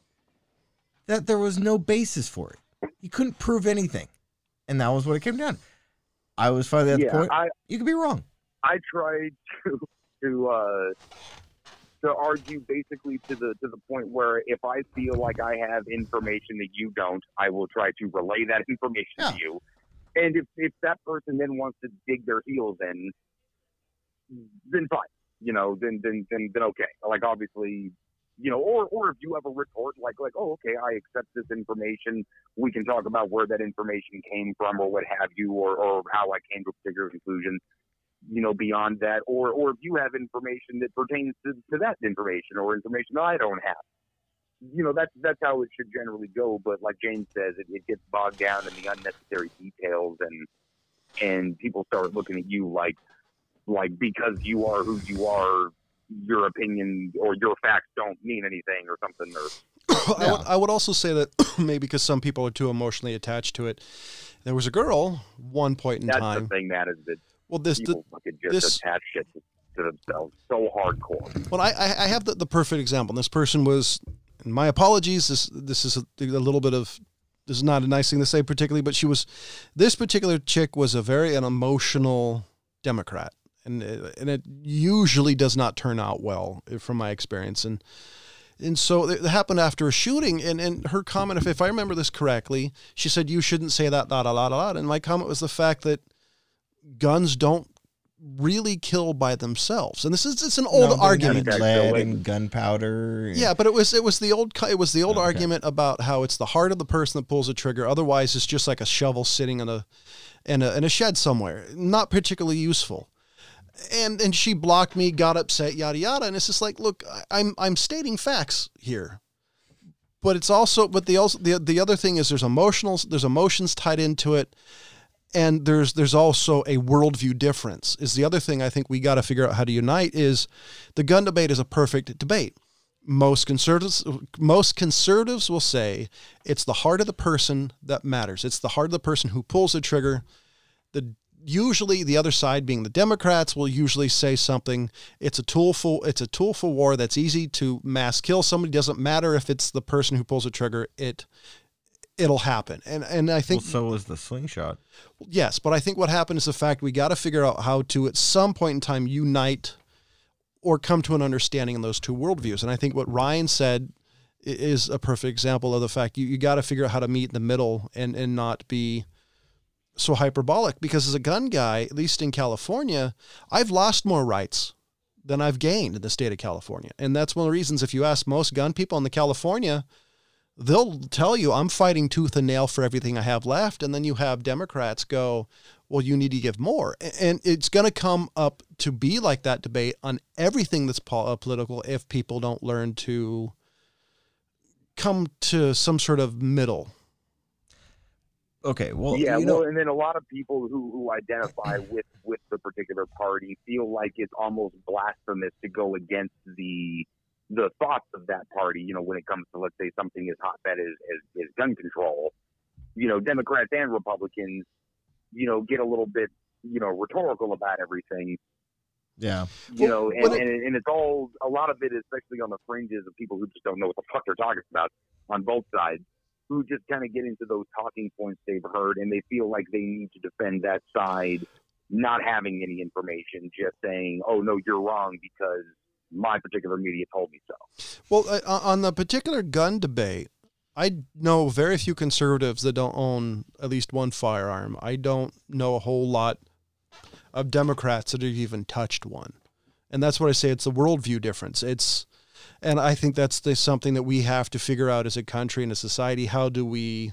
that there was no basis for it. He couldn't prove anything. And that was what it came down to. I was finally at Yeah, the point, I, you could be wrong. I tried to to uh, to argue basically to the to the point where if I feel like I have information that you don't, I will try to relay that information Yeah. to you. And if, if that person then wants to dig their heels in, then fine. You know, then then then then okay. Like obviously, you know, or or if you have a retort like like, oh, okay, I accept this information. We can talk about where that information came from or what have you, or or how I came to a particular conclusion. You know, beyond that, or or if you have information that pertains to, to that information or information that I don't have. You know, that's that's how it should generally go. But like James says, it, it gets bogged down in the unnecessary details, and and people start looking at you like like because you are who you are, your opinion or your facts don't mean anything or something. Or I, would, I would also say that maybe because some people are too emotionally attached to it. There was a girl one point in that's time. the thing, Matt, is that Well, this the, people fucking just this- attach shit to, to themselves so hardcore. well, I I I have the, the perfect example. This person was, and my apologies. This this is a, a little bit of this is not a nice thing to say particularly, but she was this particular chick was a very an emotional Democrat, and it, and it usually does not turn out well from my experience. And and so it happened after a shooting, and, and her comment, if, if I remember this correctly, she said, you shouldn't say that, da, da, da, da, da. And my comment was the fact that guns don't really kill by themselves. And this is, it's an old No, they argument. need lead and gunpowder. Yeah, but it was, it was the old, it was the old Okay. argument about how it's the heart of the person that pulls the trigger. Otherwise it's just like a shovel sitting in a, in a, in a shed somewhere. Not particularly useful. And and she blocked me, got upset, yada yada. And it's just like, look, I- I'm I'm stating facts here, but it's also, but the also the the other thing is there's emotional there's emotions tied into it, and there's there's also a worldview difference. Is the other thing I think we got to figure out how to unite is the gun debate is a perfect debate. Most conservatives most conservatives will say it's the heart of the person that matters. It's the heart of the person who pulls the trigger. The Usually the other side, being the Democrats, will usually say something. It's a tool for it's a tool for war that's easy to mass kill somebody. Doesn't matter if it's the person who pulls the trigger. It it'll happen. And and I think well, so was the slingshot. Yes, but I think what happened is the fact we got to figure out how to, at some point in time, unite or come to an understanding in those two worldviews. And I think what Ryan said is a perfect example of the fact you, you got to figure out how to meet in the middle and, and not be so hyperbolic. Because as a gun guy, at least in California, I've lost more rights than I've gained in the state of California. And that's one of the reasons, if you ask most gun people in the California, they'll tell you I'm fighting tooth and nail for everything I have left. And then you have Democrats go, well, you need to give more. And it's going to come up to be like that debate on everything that's political if people don't learn to come to some sort of middle. Okay, well, yeah, you know, well, and then a lot of people who, who identify with, with the particular party feel like it's almost blasphemous to go against the the thoughts of that party, you know, when it comes to, let's say, something as hotbed as, as, as gun control. You know, Democrats and Republicans, you know, get a little bit, you know, rhetorical about everything. yeah. You Well, know, and, well, it- and, and it's all, a lot of it, especially on the fringes of people who just don't know what the fuck they're talking about on both sides, who just kind of get into those talking points they've heard and they feel like they need to defend that side, not having any information, just saying, oh, no, you're wrong because my particular media told me so. Well, uh, on the particular gun debate, I know very few conservatives that don't own at least one firearm. I don't know a whole lot of Democrats that have even touched one. And that's what I say. It's the worldview difference. It's, and I think that's the, something that we have to figure out as a country and a society. How do we,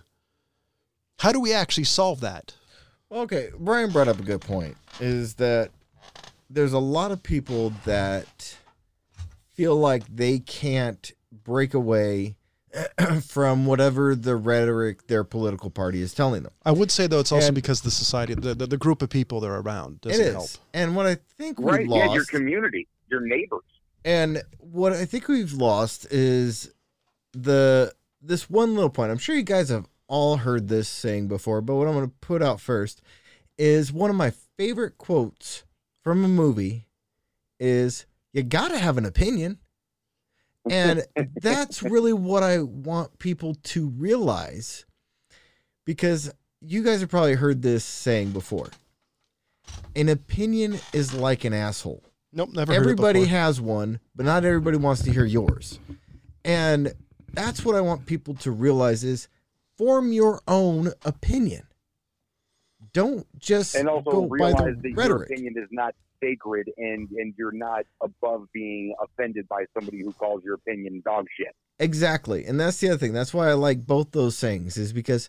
how do we actually solve that? Okay, Brian brought up a good point, is that there's a lot of people that feel like they can't break away from whatever the rhetoric their political party is telling them. I would say, though, it's also And- because the society, the, the, the group of people they're around It doesn't is. help. And what I think we Right? lost, Yeah, your community, your neighbors. and what I think we've lost is the this one little point. I'm sure you guys have all heard this saying before, but what I'm going to put out first is one of my favorite quotes from a movie is, you got to have an opinion. And that's really what I want people to realize, because you guys have probably heard this saying before. An opinion is like an asshole. Nope, never heard it Everybody before. has one, but not everybody wants to hear yours. And that's what I want people to realize is, form your own opinion. Don't just And also go by realize the that your rhetoric. opinion is not sacred and, and you're not above being offended by somebody who calls your opinion dog shit. Exactly. And that's the other thing. That's why I like both those sayings, is because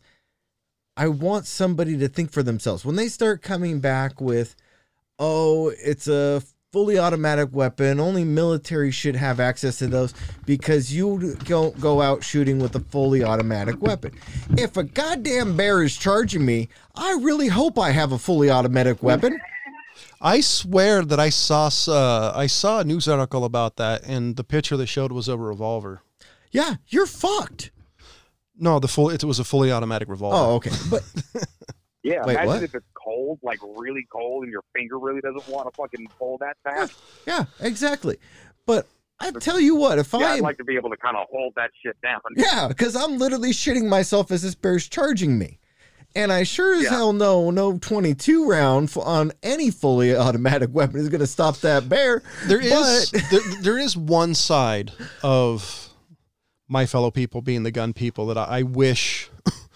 I want somebody to think for themselves. When they start coming back with, oh, it's a fully automatic weapon, only military should have access to those because you don't go out shooting with a fully automatic weapon. If a goddamn bear is charging me, I really hope I have a fully automatic weapon. I swear that I saw uh, I saw a news article about that, and the picture they showed was of a revolver. Yeah, you're fucked. No, the full it was a fully automatic revolver. Oh, okay. But Yeah, Wait, imagine what? if it's cold, like really cold, and your finger really doesn't want to fucking pull that fast. yeah, exactly. But I tell you what, if Yeah, I I'd am like to be able to kind of hold that shit down. Yeah, because I'm literally shitting myself as this bear's charging me. And I sure as Yeah. hell know no twenty-two round f- on any fully automatic weapon is going to stop that bear. There is But- there, there is one side of my fellow people, being the gun people, that I, I wish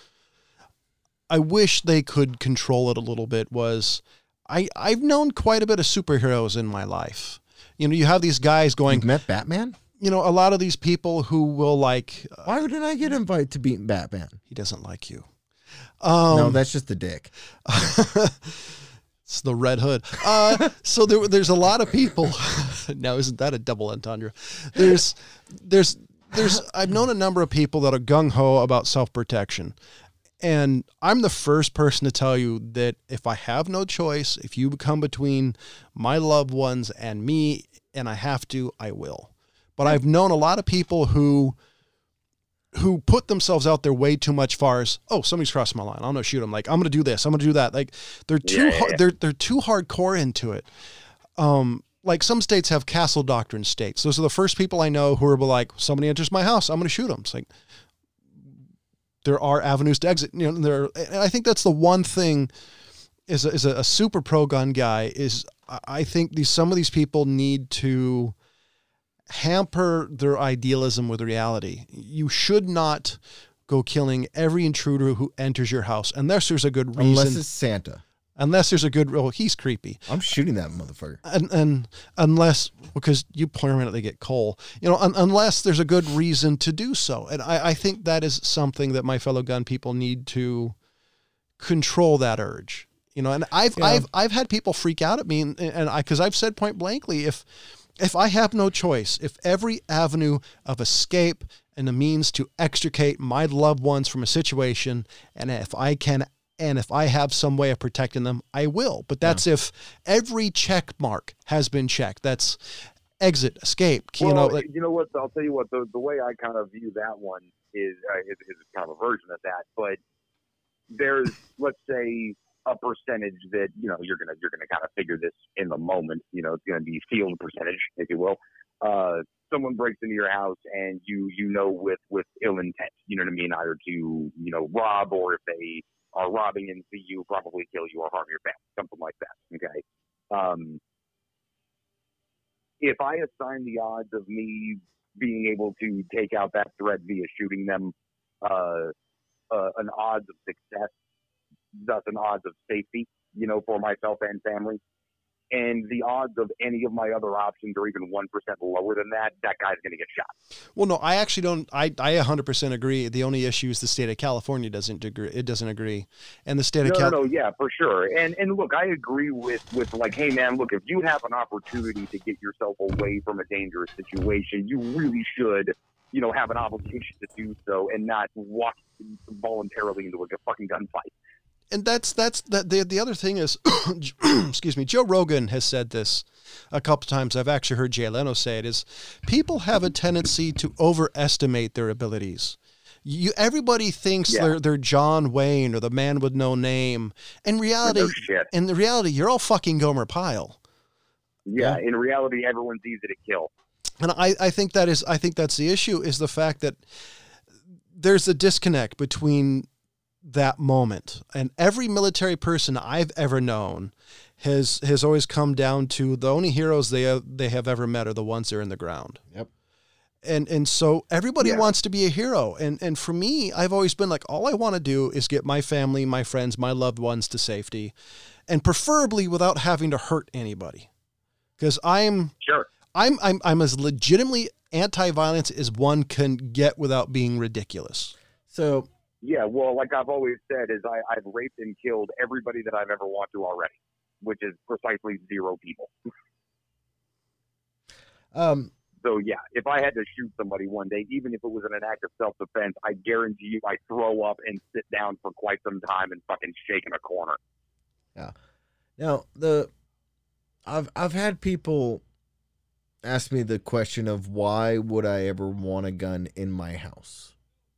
I wish they could control it a little bit. Was I I've known quite a bit of superheroes in my life. You know, you have these guys going, You've met Batman? you know, a lot of these people who will like, uh, Why didn't I get invited to beat Batman? he doesn't like you. Um, no, that's just a dick. It's the Red Hood. Uh, so there, there's a lot of people. Now, isn't that a double entendre? There's, there's, there's. I've known a number of people that are gung ho about self protection, and I'm the first person to tell you that if I have no choice, if you come between my loved ones and me, and I have to, I will. But I've known a lot of people who. who put themselves out there way too much far as, oh, somebody's crossed my line, I'm gonna shoot them. Like, I'm gonna do this, I'm gonna do that. Like, they're too Yeah, yeah, har- yeah. they're they're too hardcore into it. Um, like some states have castle doctrine states. Those are the first people I know who are like, somebody enters my house, I'm gonna shoot them. It's like, there are avenues to exit. You know, there. And I think that's the one thing. Is a, is a, a super pro gun guy is I think these some of these people need to hamper their idealism with reality. You should not go killing every intruder who enters your house unless there's a good reason. Unless it's Santa. Unless there's a good, oh, he's creepy. I'm shooting that motherfucker. And, and unless, because you permanently get coal, you know, un, unless there's a good reason to do so. And I, I think that is something that my fellow gun people need to control that urge. You know, and I've yeah. I've I've had people freak out at me, and, and I because I've said point blankly, if if I have no choice, if every avenue of escape and a means to extricate my loved ones from a situation, and if I can, and if I have some way of protecting them, I will. But that's yeah. if every check mark has been checked. That's exit, escape. Well, you know, like, you know what? I'll tell you what. The the way I kind of view that one is uh, is, is kind of a version of that, but there's let's say. A percentage that you know you're gonna you're gonna kind of figure this in the moment. You know, it's gonna be field percentage, if you will. Uh, someone breaks into your house and you you know with with ill intent. You know what I mean? Either to you know rob, or if they are robbing and see you, probably kill you or harm your family, something like that. Okay. Um, if I assign the odds of me being able to take out that threat via shooting them, uh, uh, an odds of success. Thus an odds of safety, you know, for myself and family. And the odds of any of my other options are even one percent lower than that, that guy's going to get shot. Well, no, I actually don't, I, I one hundred percent agree. The only issue is the state of California doesn't agree. It doesn't agree. And the state of no, California. No, no, yeah, for sure. And and look, I agree with, with like, hey man, look, if you have an opportunity to get yourself away from a dangerous situation, you really should, you know, have an obligation to do so and not walk voluntarily into a fucking gunfight. And that's that's that the the other thing is, excuse me, Joe Rogan has said this a couple times. I've actually heard Jay Leno say it. Is people have a tendency to overestimate their abilities. You everybody thinks yeah. they're they're John Wayne or the man with no name. In reality, no shit. in the reality, you're all fucking Gomer Pyle. Yeah, yeah, in reality, everyone's easy to kill. And I I think that is I think that's the issue is the fact that there's a disconnect between that moment. And every military person I've ever known has has always come down to the only heroes they have, they have ever met are the ones that are in the ground. Yep. And and so everybody yeah. wants to be a hero. And and for me, I've always been like, all I want to do is get my family, my friends, my loved ones to safety, and preferably without having to hurt anybody. Because I'm sure I'm I'm I'm as legitimately anti-violence as one can get without being ridiculous. So yeah, well, like I've always said, is I, I've raped and killed everybody that I've ever wanted to already, which is precisely zero people. um. So yeah, if I had to shoot somebody one day, even if it was in an act of self-defense, I guarantee you I throw up and sit down for quite some time and fucking shake in a corner. Yeah. Now the, I've I've had people ask me the question of why would I ever want a gun in my house.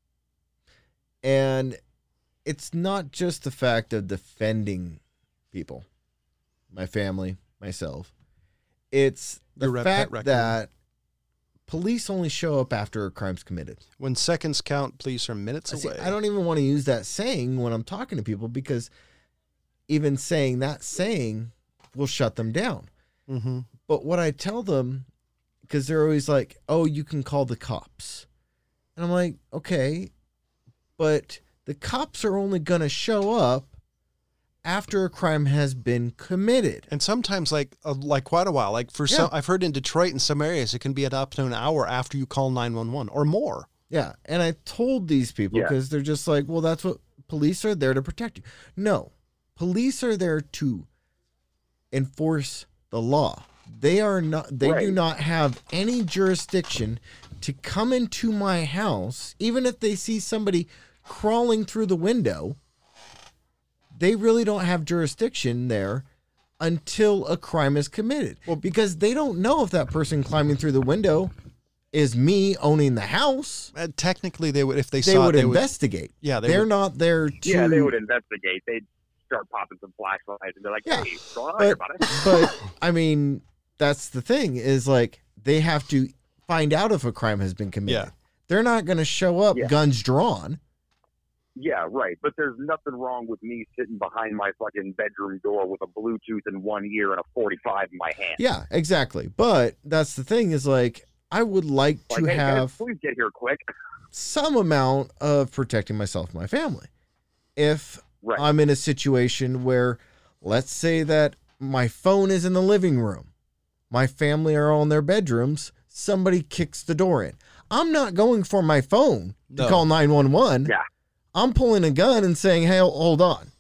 And it's not just the fact of defending people, my family, myself. It's the Your fact record. that police only show up after a crime's committed. When seconds count, police are minutes See, away. I don't even want to use that saying when I'm talking to people because even saying that saying will shut them down. Mm-hmm. But what I tell them, because they're always like, oh, you can call the cops. And I'm like, okay. But the cops are only going to show up after a crime has been committed. And sometimes like uh, like quite a while. Like for Yeah. some, I've heard in Detroit in some areas, it can be up to an hour after you call nine one one or more. Yeah. And I told these people Yeah. because they're just like, well, that's what police are there to protect you. No, police are there to enforce the law. They are not, they Right. do not have any jurisdiction to come into my house, even if they see somebody crawling through the window. They really don't have jurisdiction there until a crime is committed. Well, because they don't know if that person climbing through the window is me owning the house. Uh, technically, they would if they, They saw would it, they investigate. Would, yeah, they They're would, not there to. Yeah, they would investigate. They'd start popping some flashlights and be like, Yeah. hey, what's going on here, But, buddy? but I mean, that's the thing is like they have to find out if a crime has been committed. Yeah. They're not going to show up Yeah. guns drawn. Yeah, right. But there's nothing wrong with me sitting behind my fucking bedroom door with a Bluetooth in one ear and a forty-five in my hand. Yeah, exactly. But that's the thing is like, I would like, Like, to hey, have guys, please get here quick. some amount of protecting myself and my family. If Right. I'm in a situation where, let's say that my phone is in the living room, my family are all in their bedrooms, somebody kicks the door in. I'm not going for my phone to No. call nine one one. Yeah. I'm pulling a gun and saying, hey, hold on.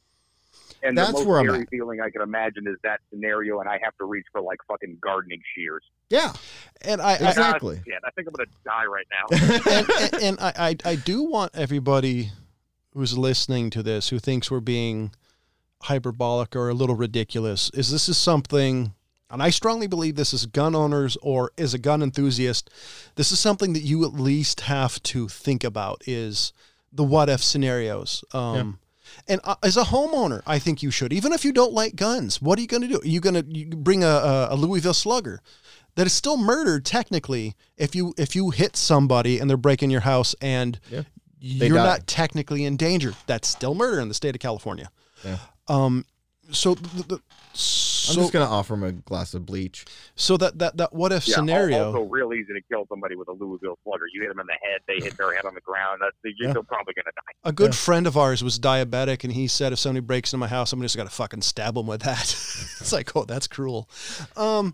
And That's the most where I'm scary at. feeling I can imagine is that scenario, and I have to reach for like fucking gardening shears. Yeah, And I, I exactly. Yeah, I think I'm gonna die right now. and, and, and I, I, I do want everybody who's listening to this who thinks we're being hyperbolic or a little ridiculous is this is something, and I strongly believe this is gun owners or as a gun enthusiast, this is something that you at least have to think about is the what if scenarios. Um, And uh, as a homeowner, I think you should, even if you don't like guns, what are you going to do? Are you going to you bring a, a, a Louisville Slugger that is still murdered technically if you if you hit somebody and they're breaking your house and Yeah. you're die. not technically in danger? That's still murder in the state of California. Yeah. Um, so the, the, so, I'm just going to offer him a glass of bleach. so that that that what if Yeah, scenario? Also, real easy to kill somebody with a Louisville Slugger. You hit them in the head, they hit their head on the ground. That's, you're Yeah. still probably gonna die. A good Yeah. friend of ours was diabetic, and he said, if somebody breaks into my house, I'm just got to fucking stab them with that. It's like, oh, that's cruel. Um,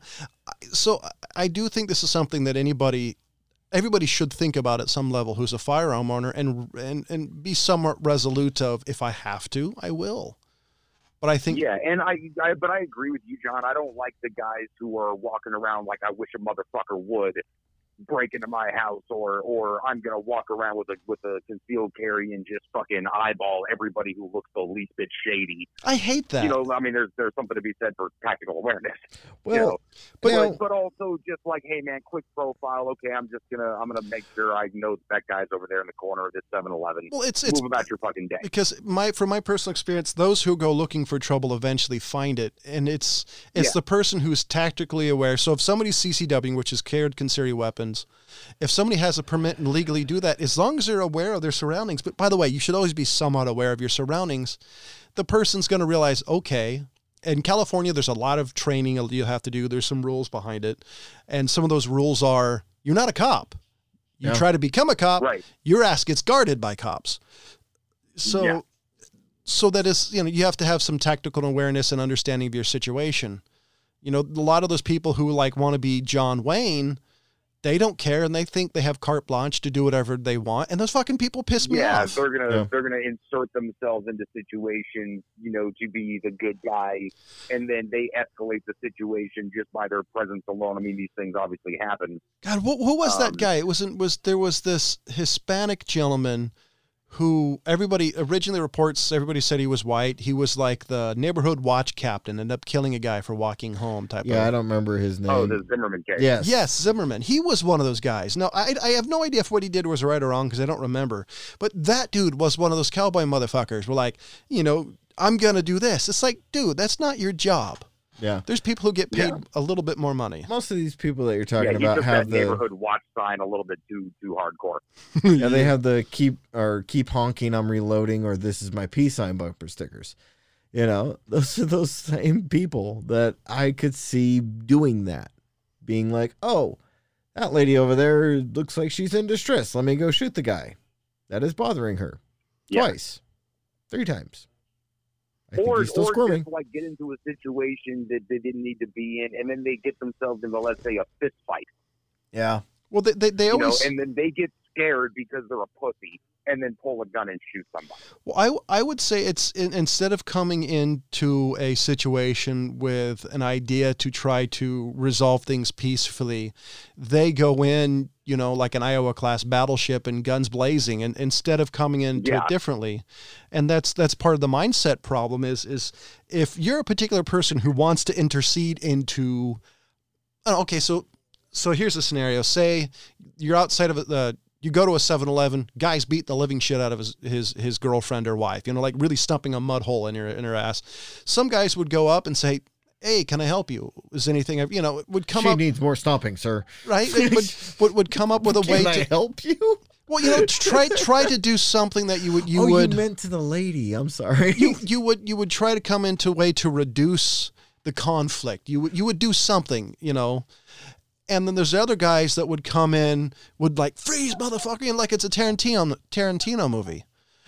so I do think this is something that anybody, everybody should think about at some level who's a firearm owner and, and, and be somewhat resolute of, if I have to, I will. But I think, Yeah, and I, I, but I agree with you, John. I don't like the guys who are walking around like I wish a motherfucker would break into my house, or or I'm gonna walk around with a with a concealed carry and just fucking eyeball everybody who looks the least bit shady. I hate that. You know, I mean, there's there's something to be said for tactical awareness. Well, you know, but but, now- but also just like, hey man, quick profile. Okay, I'm just gonna I'm gonna make sure I know that guy's over there in the corner of this seven eleven. well, it's, it's Move about your fucking day. because my, from my personal experience, those who go looking for trouble eventually find it. And it's, it's Yeah. the person who's tactically aware. So if somebody's C C W, which is carried carry weapons, if somebody has a permit and legally do that, as long as they're aware of their surroundings, but by the way, you should always be somewhat aware of your surroundings. The person's going to realize, okay, in California, there's a lot of training you have to do. There's some rules behind it. And some of those rules are, you're not a cop. You Yeah. try to become a cop, Right. your ass gets guarded by cops. So, Yeah. so that is, you know, you have to have some tactical awareness and understanding of your situation. You know, a lot of those people who like want to be John Wayne, they don't care and they think they have carte blanche to do whatever they want. And those fucking people piss me Yeah, off. they're gonna Yeah. they're gonna insert themselves into situations, you know, to be the good guy, and then they escalate the situation just by their presence alone. I mean, these things obviously happen. God, who, who was Um, that guy? It wasn't, was, there was this Hispanic gentleman who everybody originally reports, everybody said he was white. He was like the neighborhood watch captain, ended up killing a guy for walking home type Yeah, I of. don't remember his name. Oh, the Zimmerman case. Yes. Yes, Zimmerman. He was one of those guys. No, I, I have no idea if what he did was right or wrong because I don't remember. But that dude was one of those cowboy motherfuckers. We're like, you know, I'm going to do this. It's like, dude, that's not your job. Yeah. There's people who get paid Yeah. a little bit more money. Most of these people that you're Yeah, talking he about took have that the neighborhood watch sign a little bit too too hardcore. yeah, they have the keep or keep honking, I'm reloading, or this is my peace sign bumper stickers. You know, those are those same people that I could see doing that, being like, oh, that lady over there looks like she's in distress. Let me go shoot the guy that is bothering her Yeah. twice, three times. I think Or, he's still or squirming. just like get into a situation that they didn't need to be in, and then they get themselves into, let's say, a fist fight. Yeah. Well, they, they, they You know, always. and then they get scared because they're a pussy, and then pull a gun and shoot somebody. Well, I, I would say it's in, instead of coming into a situation with an idea to try to resolve things peacefully, they go in, you know, like an Iowa class battleship and guns blazing, and instead of coming into Yeah. it differently. And that's that's part of the mindset problem is is if you're a particular person who wants to intercede into oh, okay, so so here's a scenario. Say you're outside of the you go to a seven eleven, guys beat the living shit out of his, his, his girlfriend or wife, you know, like really stumping a mud hole in her, in her ass. Some guys would go up and say, hey, can I help you? Is anything, you know, it would come She up, needs more stomping, sir. right? It would, would, would come up with a way Can I to, help you? Well, you know, try try to do something that you would you oh, would you meant to the lady. I'm sorry. you you would you would try to come into a way to reduce the conflict. You would you would do something, you know. And then there's the other guys that would come in, would like freeze motherfucker, and like it's a Tarantino Tarantino movie.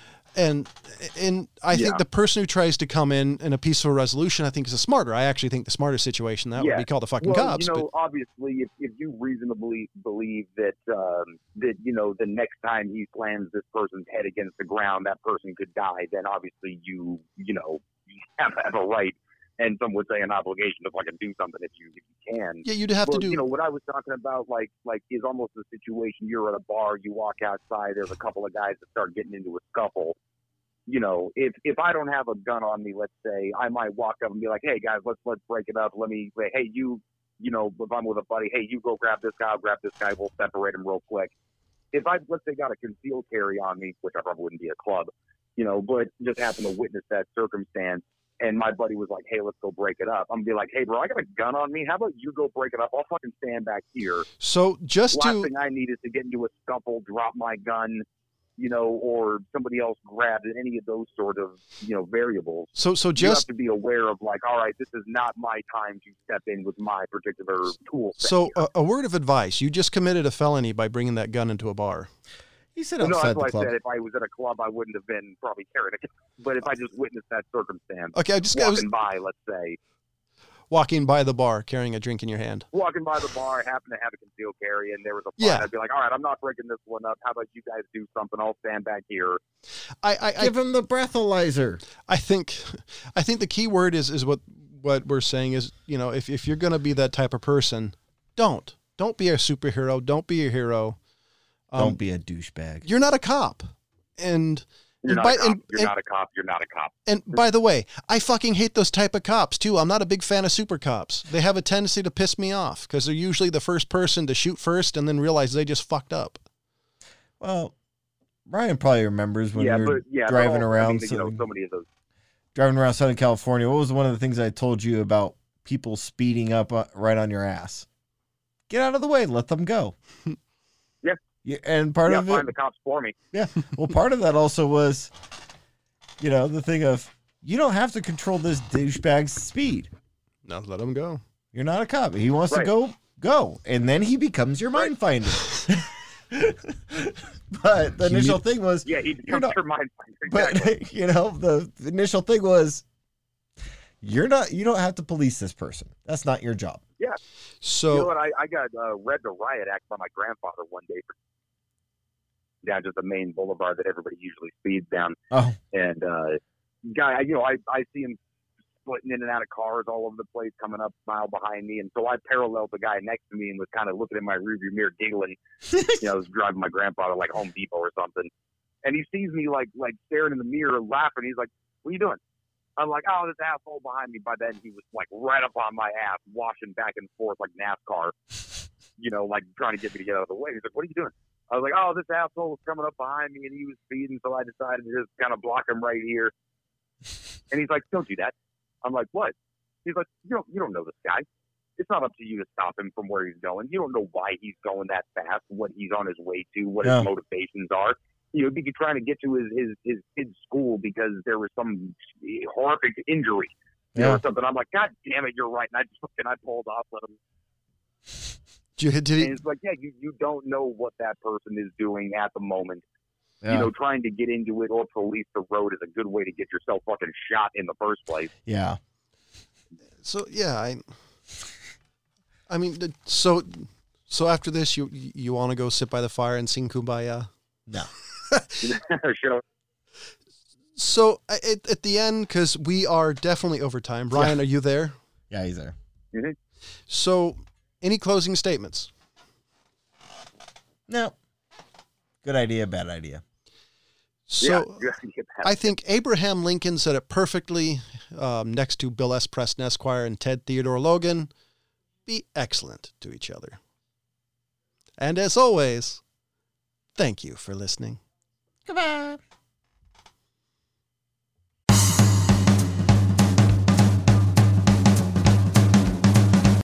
And and I Yeah. think the person who tries to come in in a peaceful resolution, I think is a smarter. I actually think the smarter situation that Yeah. would be called the fucking well, cops. you know, but obviously, if, if you reasonably believe that um, that you know the next time he slams this person's head against the ground, that person could die, then obviously you you know you have, have a right, and some would say an obligation to fucking do something if you if you can. yeah, you'd have Well, to do. you know what I was talking about, like like is almost the situation. You're at a bar, you walk outside, there's a couple of guys that start getting into a scuffle. You know, if if I don't have a gun on me, let's say, I might walk up and be like, hey guys, let's let's break it up. Let me say, hey you, you know, if I'm with a buddy, hey you go grab this guy, I'll grab this guy, we'll separate him real quick. If I let's say got a concealed carry on me, which I probably wouldn't be a club, you know, but just happen to witness that circumstance. And my buddy was like, hey, let's go break it up. I'm going to be like, hey, bro, I got a gun on me. How about you go break it up? I'll fucking stand back here. So just Last to thing I need is to get into a scuffle, drop my gun, you know, or somebody else grab it, any of those sort of, you know, variables. so so You have just to be aware of like, all right, this is not my time to step in with my particular tool set. so a, a word of advice. You just committed a felony by bringing that gun into a bar. He said Well, no, outside that's the why I club. said if I was at a club, I wouldn't have been probably carrying a gun. But if I just witnessed that circumstance, Okay, I just I was walking by, let's say, walking by the bar carrying a drink in your hand. walking by the bar, happen to have a concealed carry, and there was a fight, Yeah. I'd be like, all right, I'm not breaking this one up. How about you guys do something? I'll stand back here. I I, I Give him the breathalyzer. I think I think the key word is is what what we're saying is, you know, if if you're going to be that type of person, don't. Don't be a superhero, don't be a hero. Um, Don't be a douchebag. You're not a cop. And You're not by- a cop. and- You're and- not a cop. You're not a cop. and by the way, I fucking hate those type of cops too. I'm not a big fan of super cops. They have a tendency to piss me off because they're usually the first person to shoot first and then realize they just fucked up. Well, Brian probably remembers when yeah, we were but yeah, but driving also, around. I mean, you know, Southern- so many of those. driving around Southern California. What was one of the things I told you about people speeding up uh, right on your ass? Get out of the way. Let them go. Yeah. Yeah, and part yeah, of find it, the cops for me. yeah. Well, part of that also was, you know, the thing of you don't have to control this douchebag's speed. No, let them go. You're not a cop. He wants Right. to go, go, and then he becomes your mind finder. But the You initial need- thing was, Yeah, he You're becomes not- your mind finder. Exactly. but you know, the, the initial thing was, you're not. You don't have to police this person. That's not your job. So you know what? I, I got uh, read the riot act by my grandfather one day for down just the main boulevard that everybody usually speeds down. Oh, And uh, guy, you know, I, I see him splitting in and out of cars all over the place, coming up a mile behind me. And so I paralleled the guy next to me and was kind of looking in my rearview mirror, giggling. You know, I was driving my grandfather like Home Depot or something. And he sees me like like staring in the mirror, laughing. He's like, "What are you doing?" I'm like, "Oh, this asshole behind me." By then, he was like right up on my ass, washing back and forth like NASCAR. You know, like trying to get me to get out of the way. He's like, "What are you doing?" I was like, "Oh, this asshole was coming up behind me and he was speeding, so I decided to just kind of block him right here." And he's like, "Don't do that." I'm like, "What?" He's like, "You don't, you don't know this guy. It's not up to you to stop him from where he's going. You don't know why he's going that fast, what he's on his way to, what Yeah. his motivations are. You know, he's trying to get to his, his, his kid's school because there was some horrific injury, you know, Yeah. or something." I'm like, "God damn it, you're right." And I just fucking, I pulled off, let him. did you, did And he, it's like, yeah, you, you don't know what that person is doing at the moment. yeah, You know, trying to get into it or police the road is a good way to get yourself fucking shot in the first place. yeah. so yeah, I I mean the- so so after this you you want to go sit by the fire and sing Kumbaya? No. Sure. So I- at, at the end, because we are definitely over time. Brian, are you there? Yeah, he's there. So any closing statements? No. Good idea, bad idea. So yeah, I think Abraham Lincoln said it perfectly um, next to Bill S. Preston Esquire and Ted Theodore Logan. Be excellent to each other. And as always, thank you for listening. Goodbye.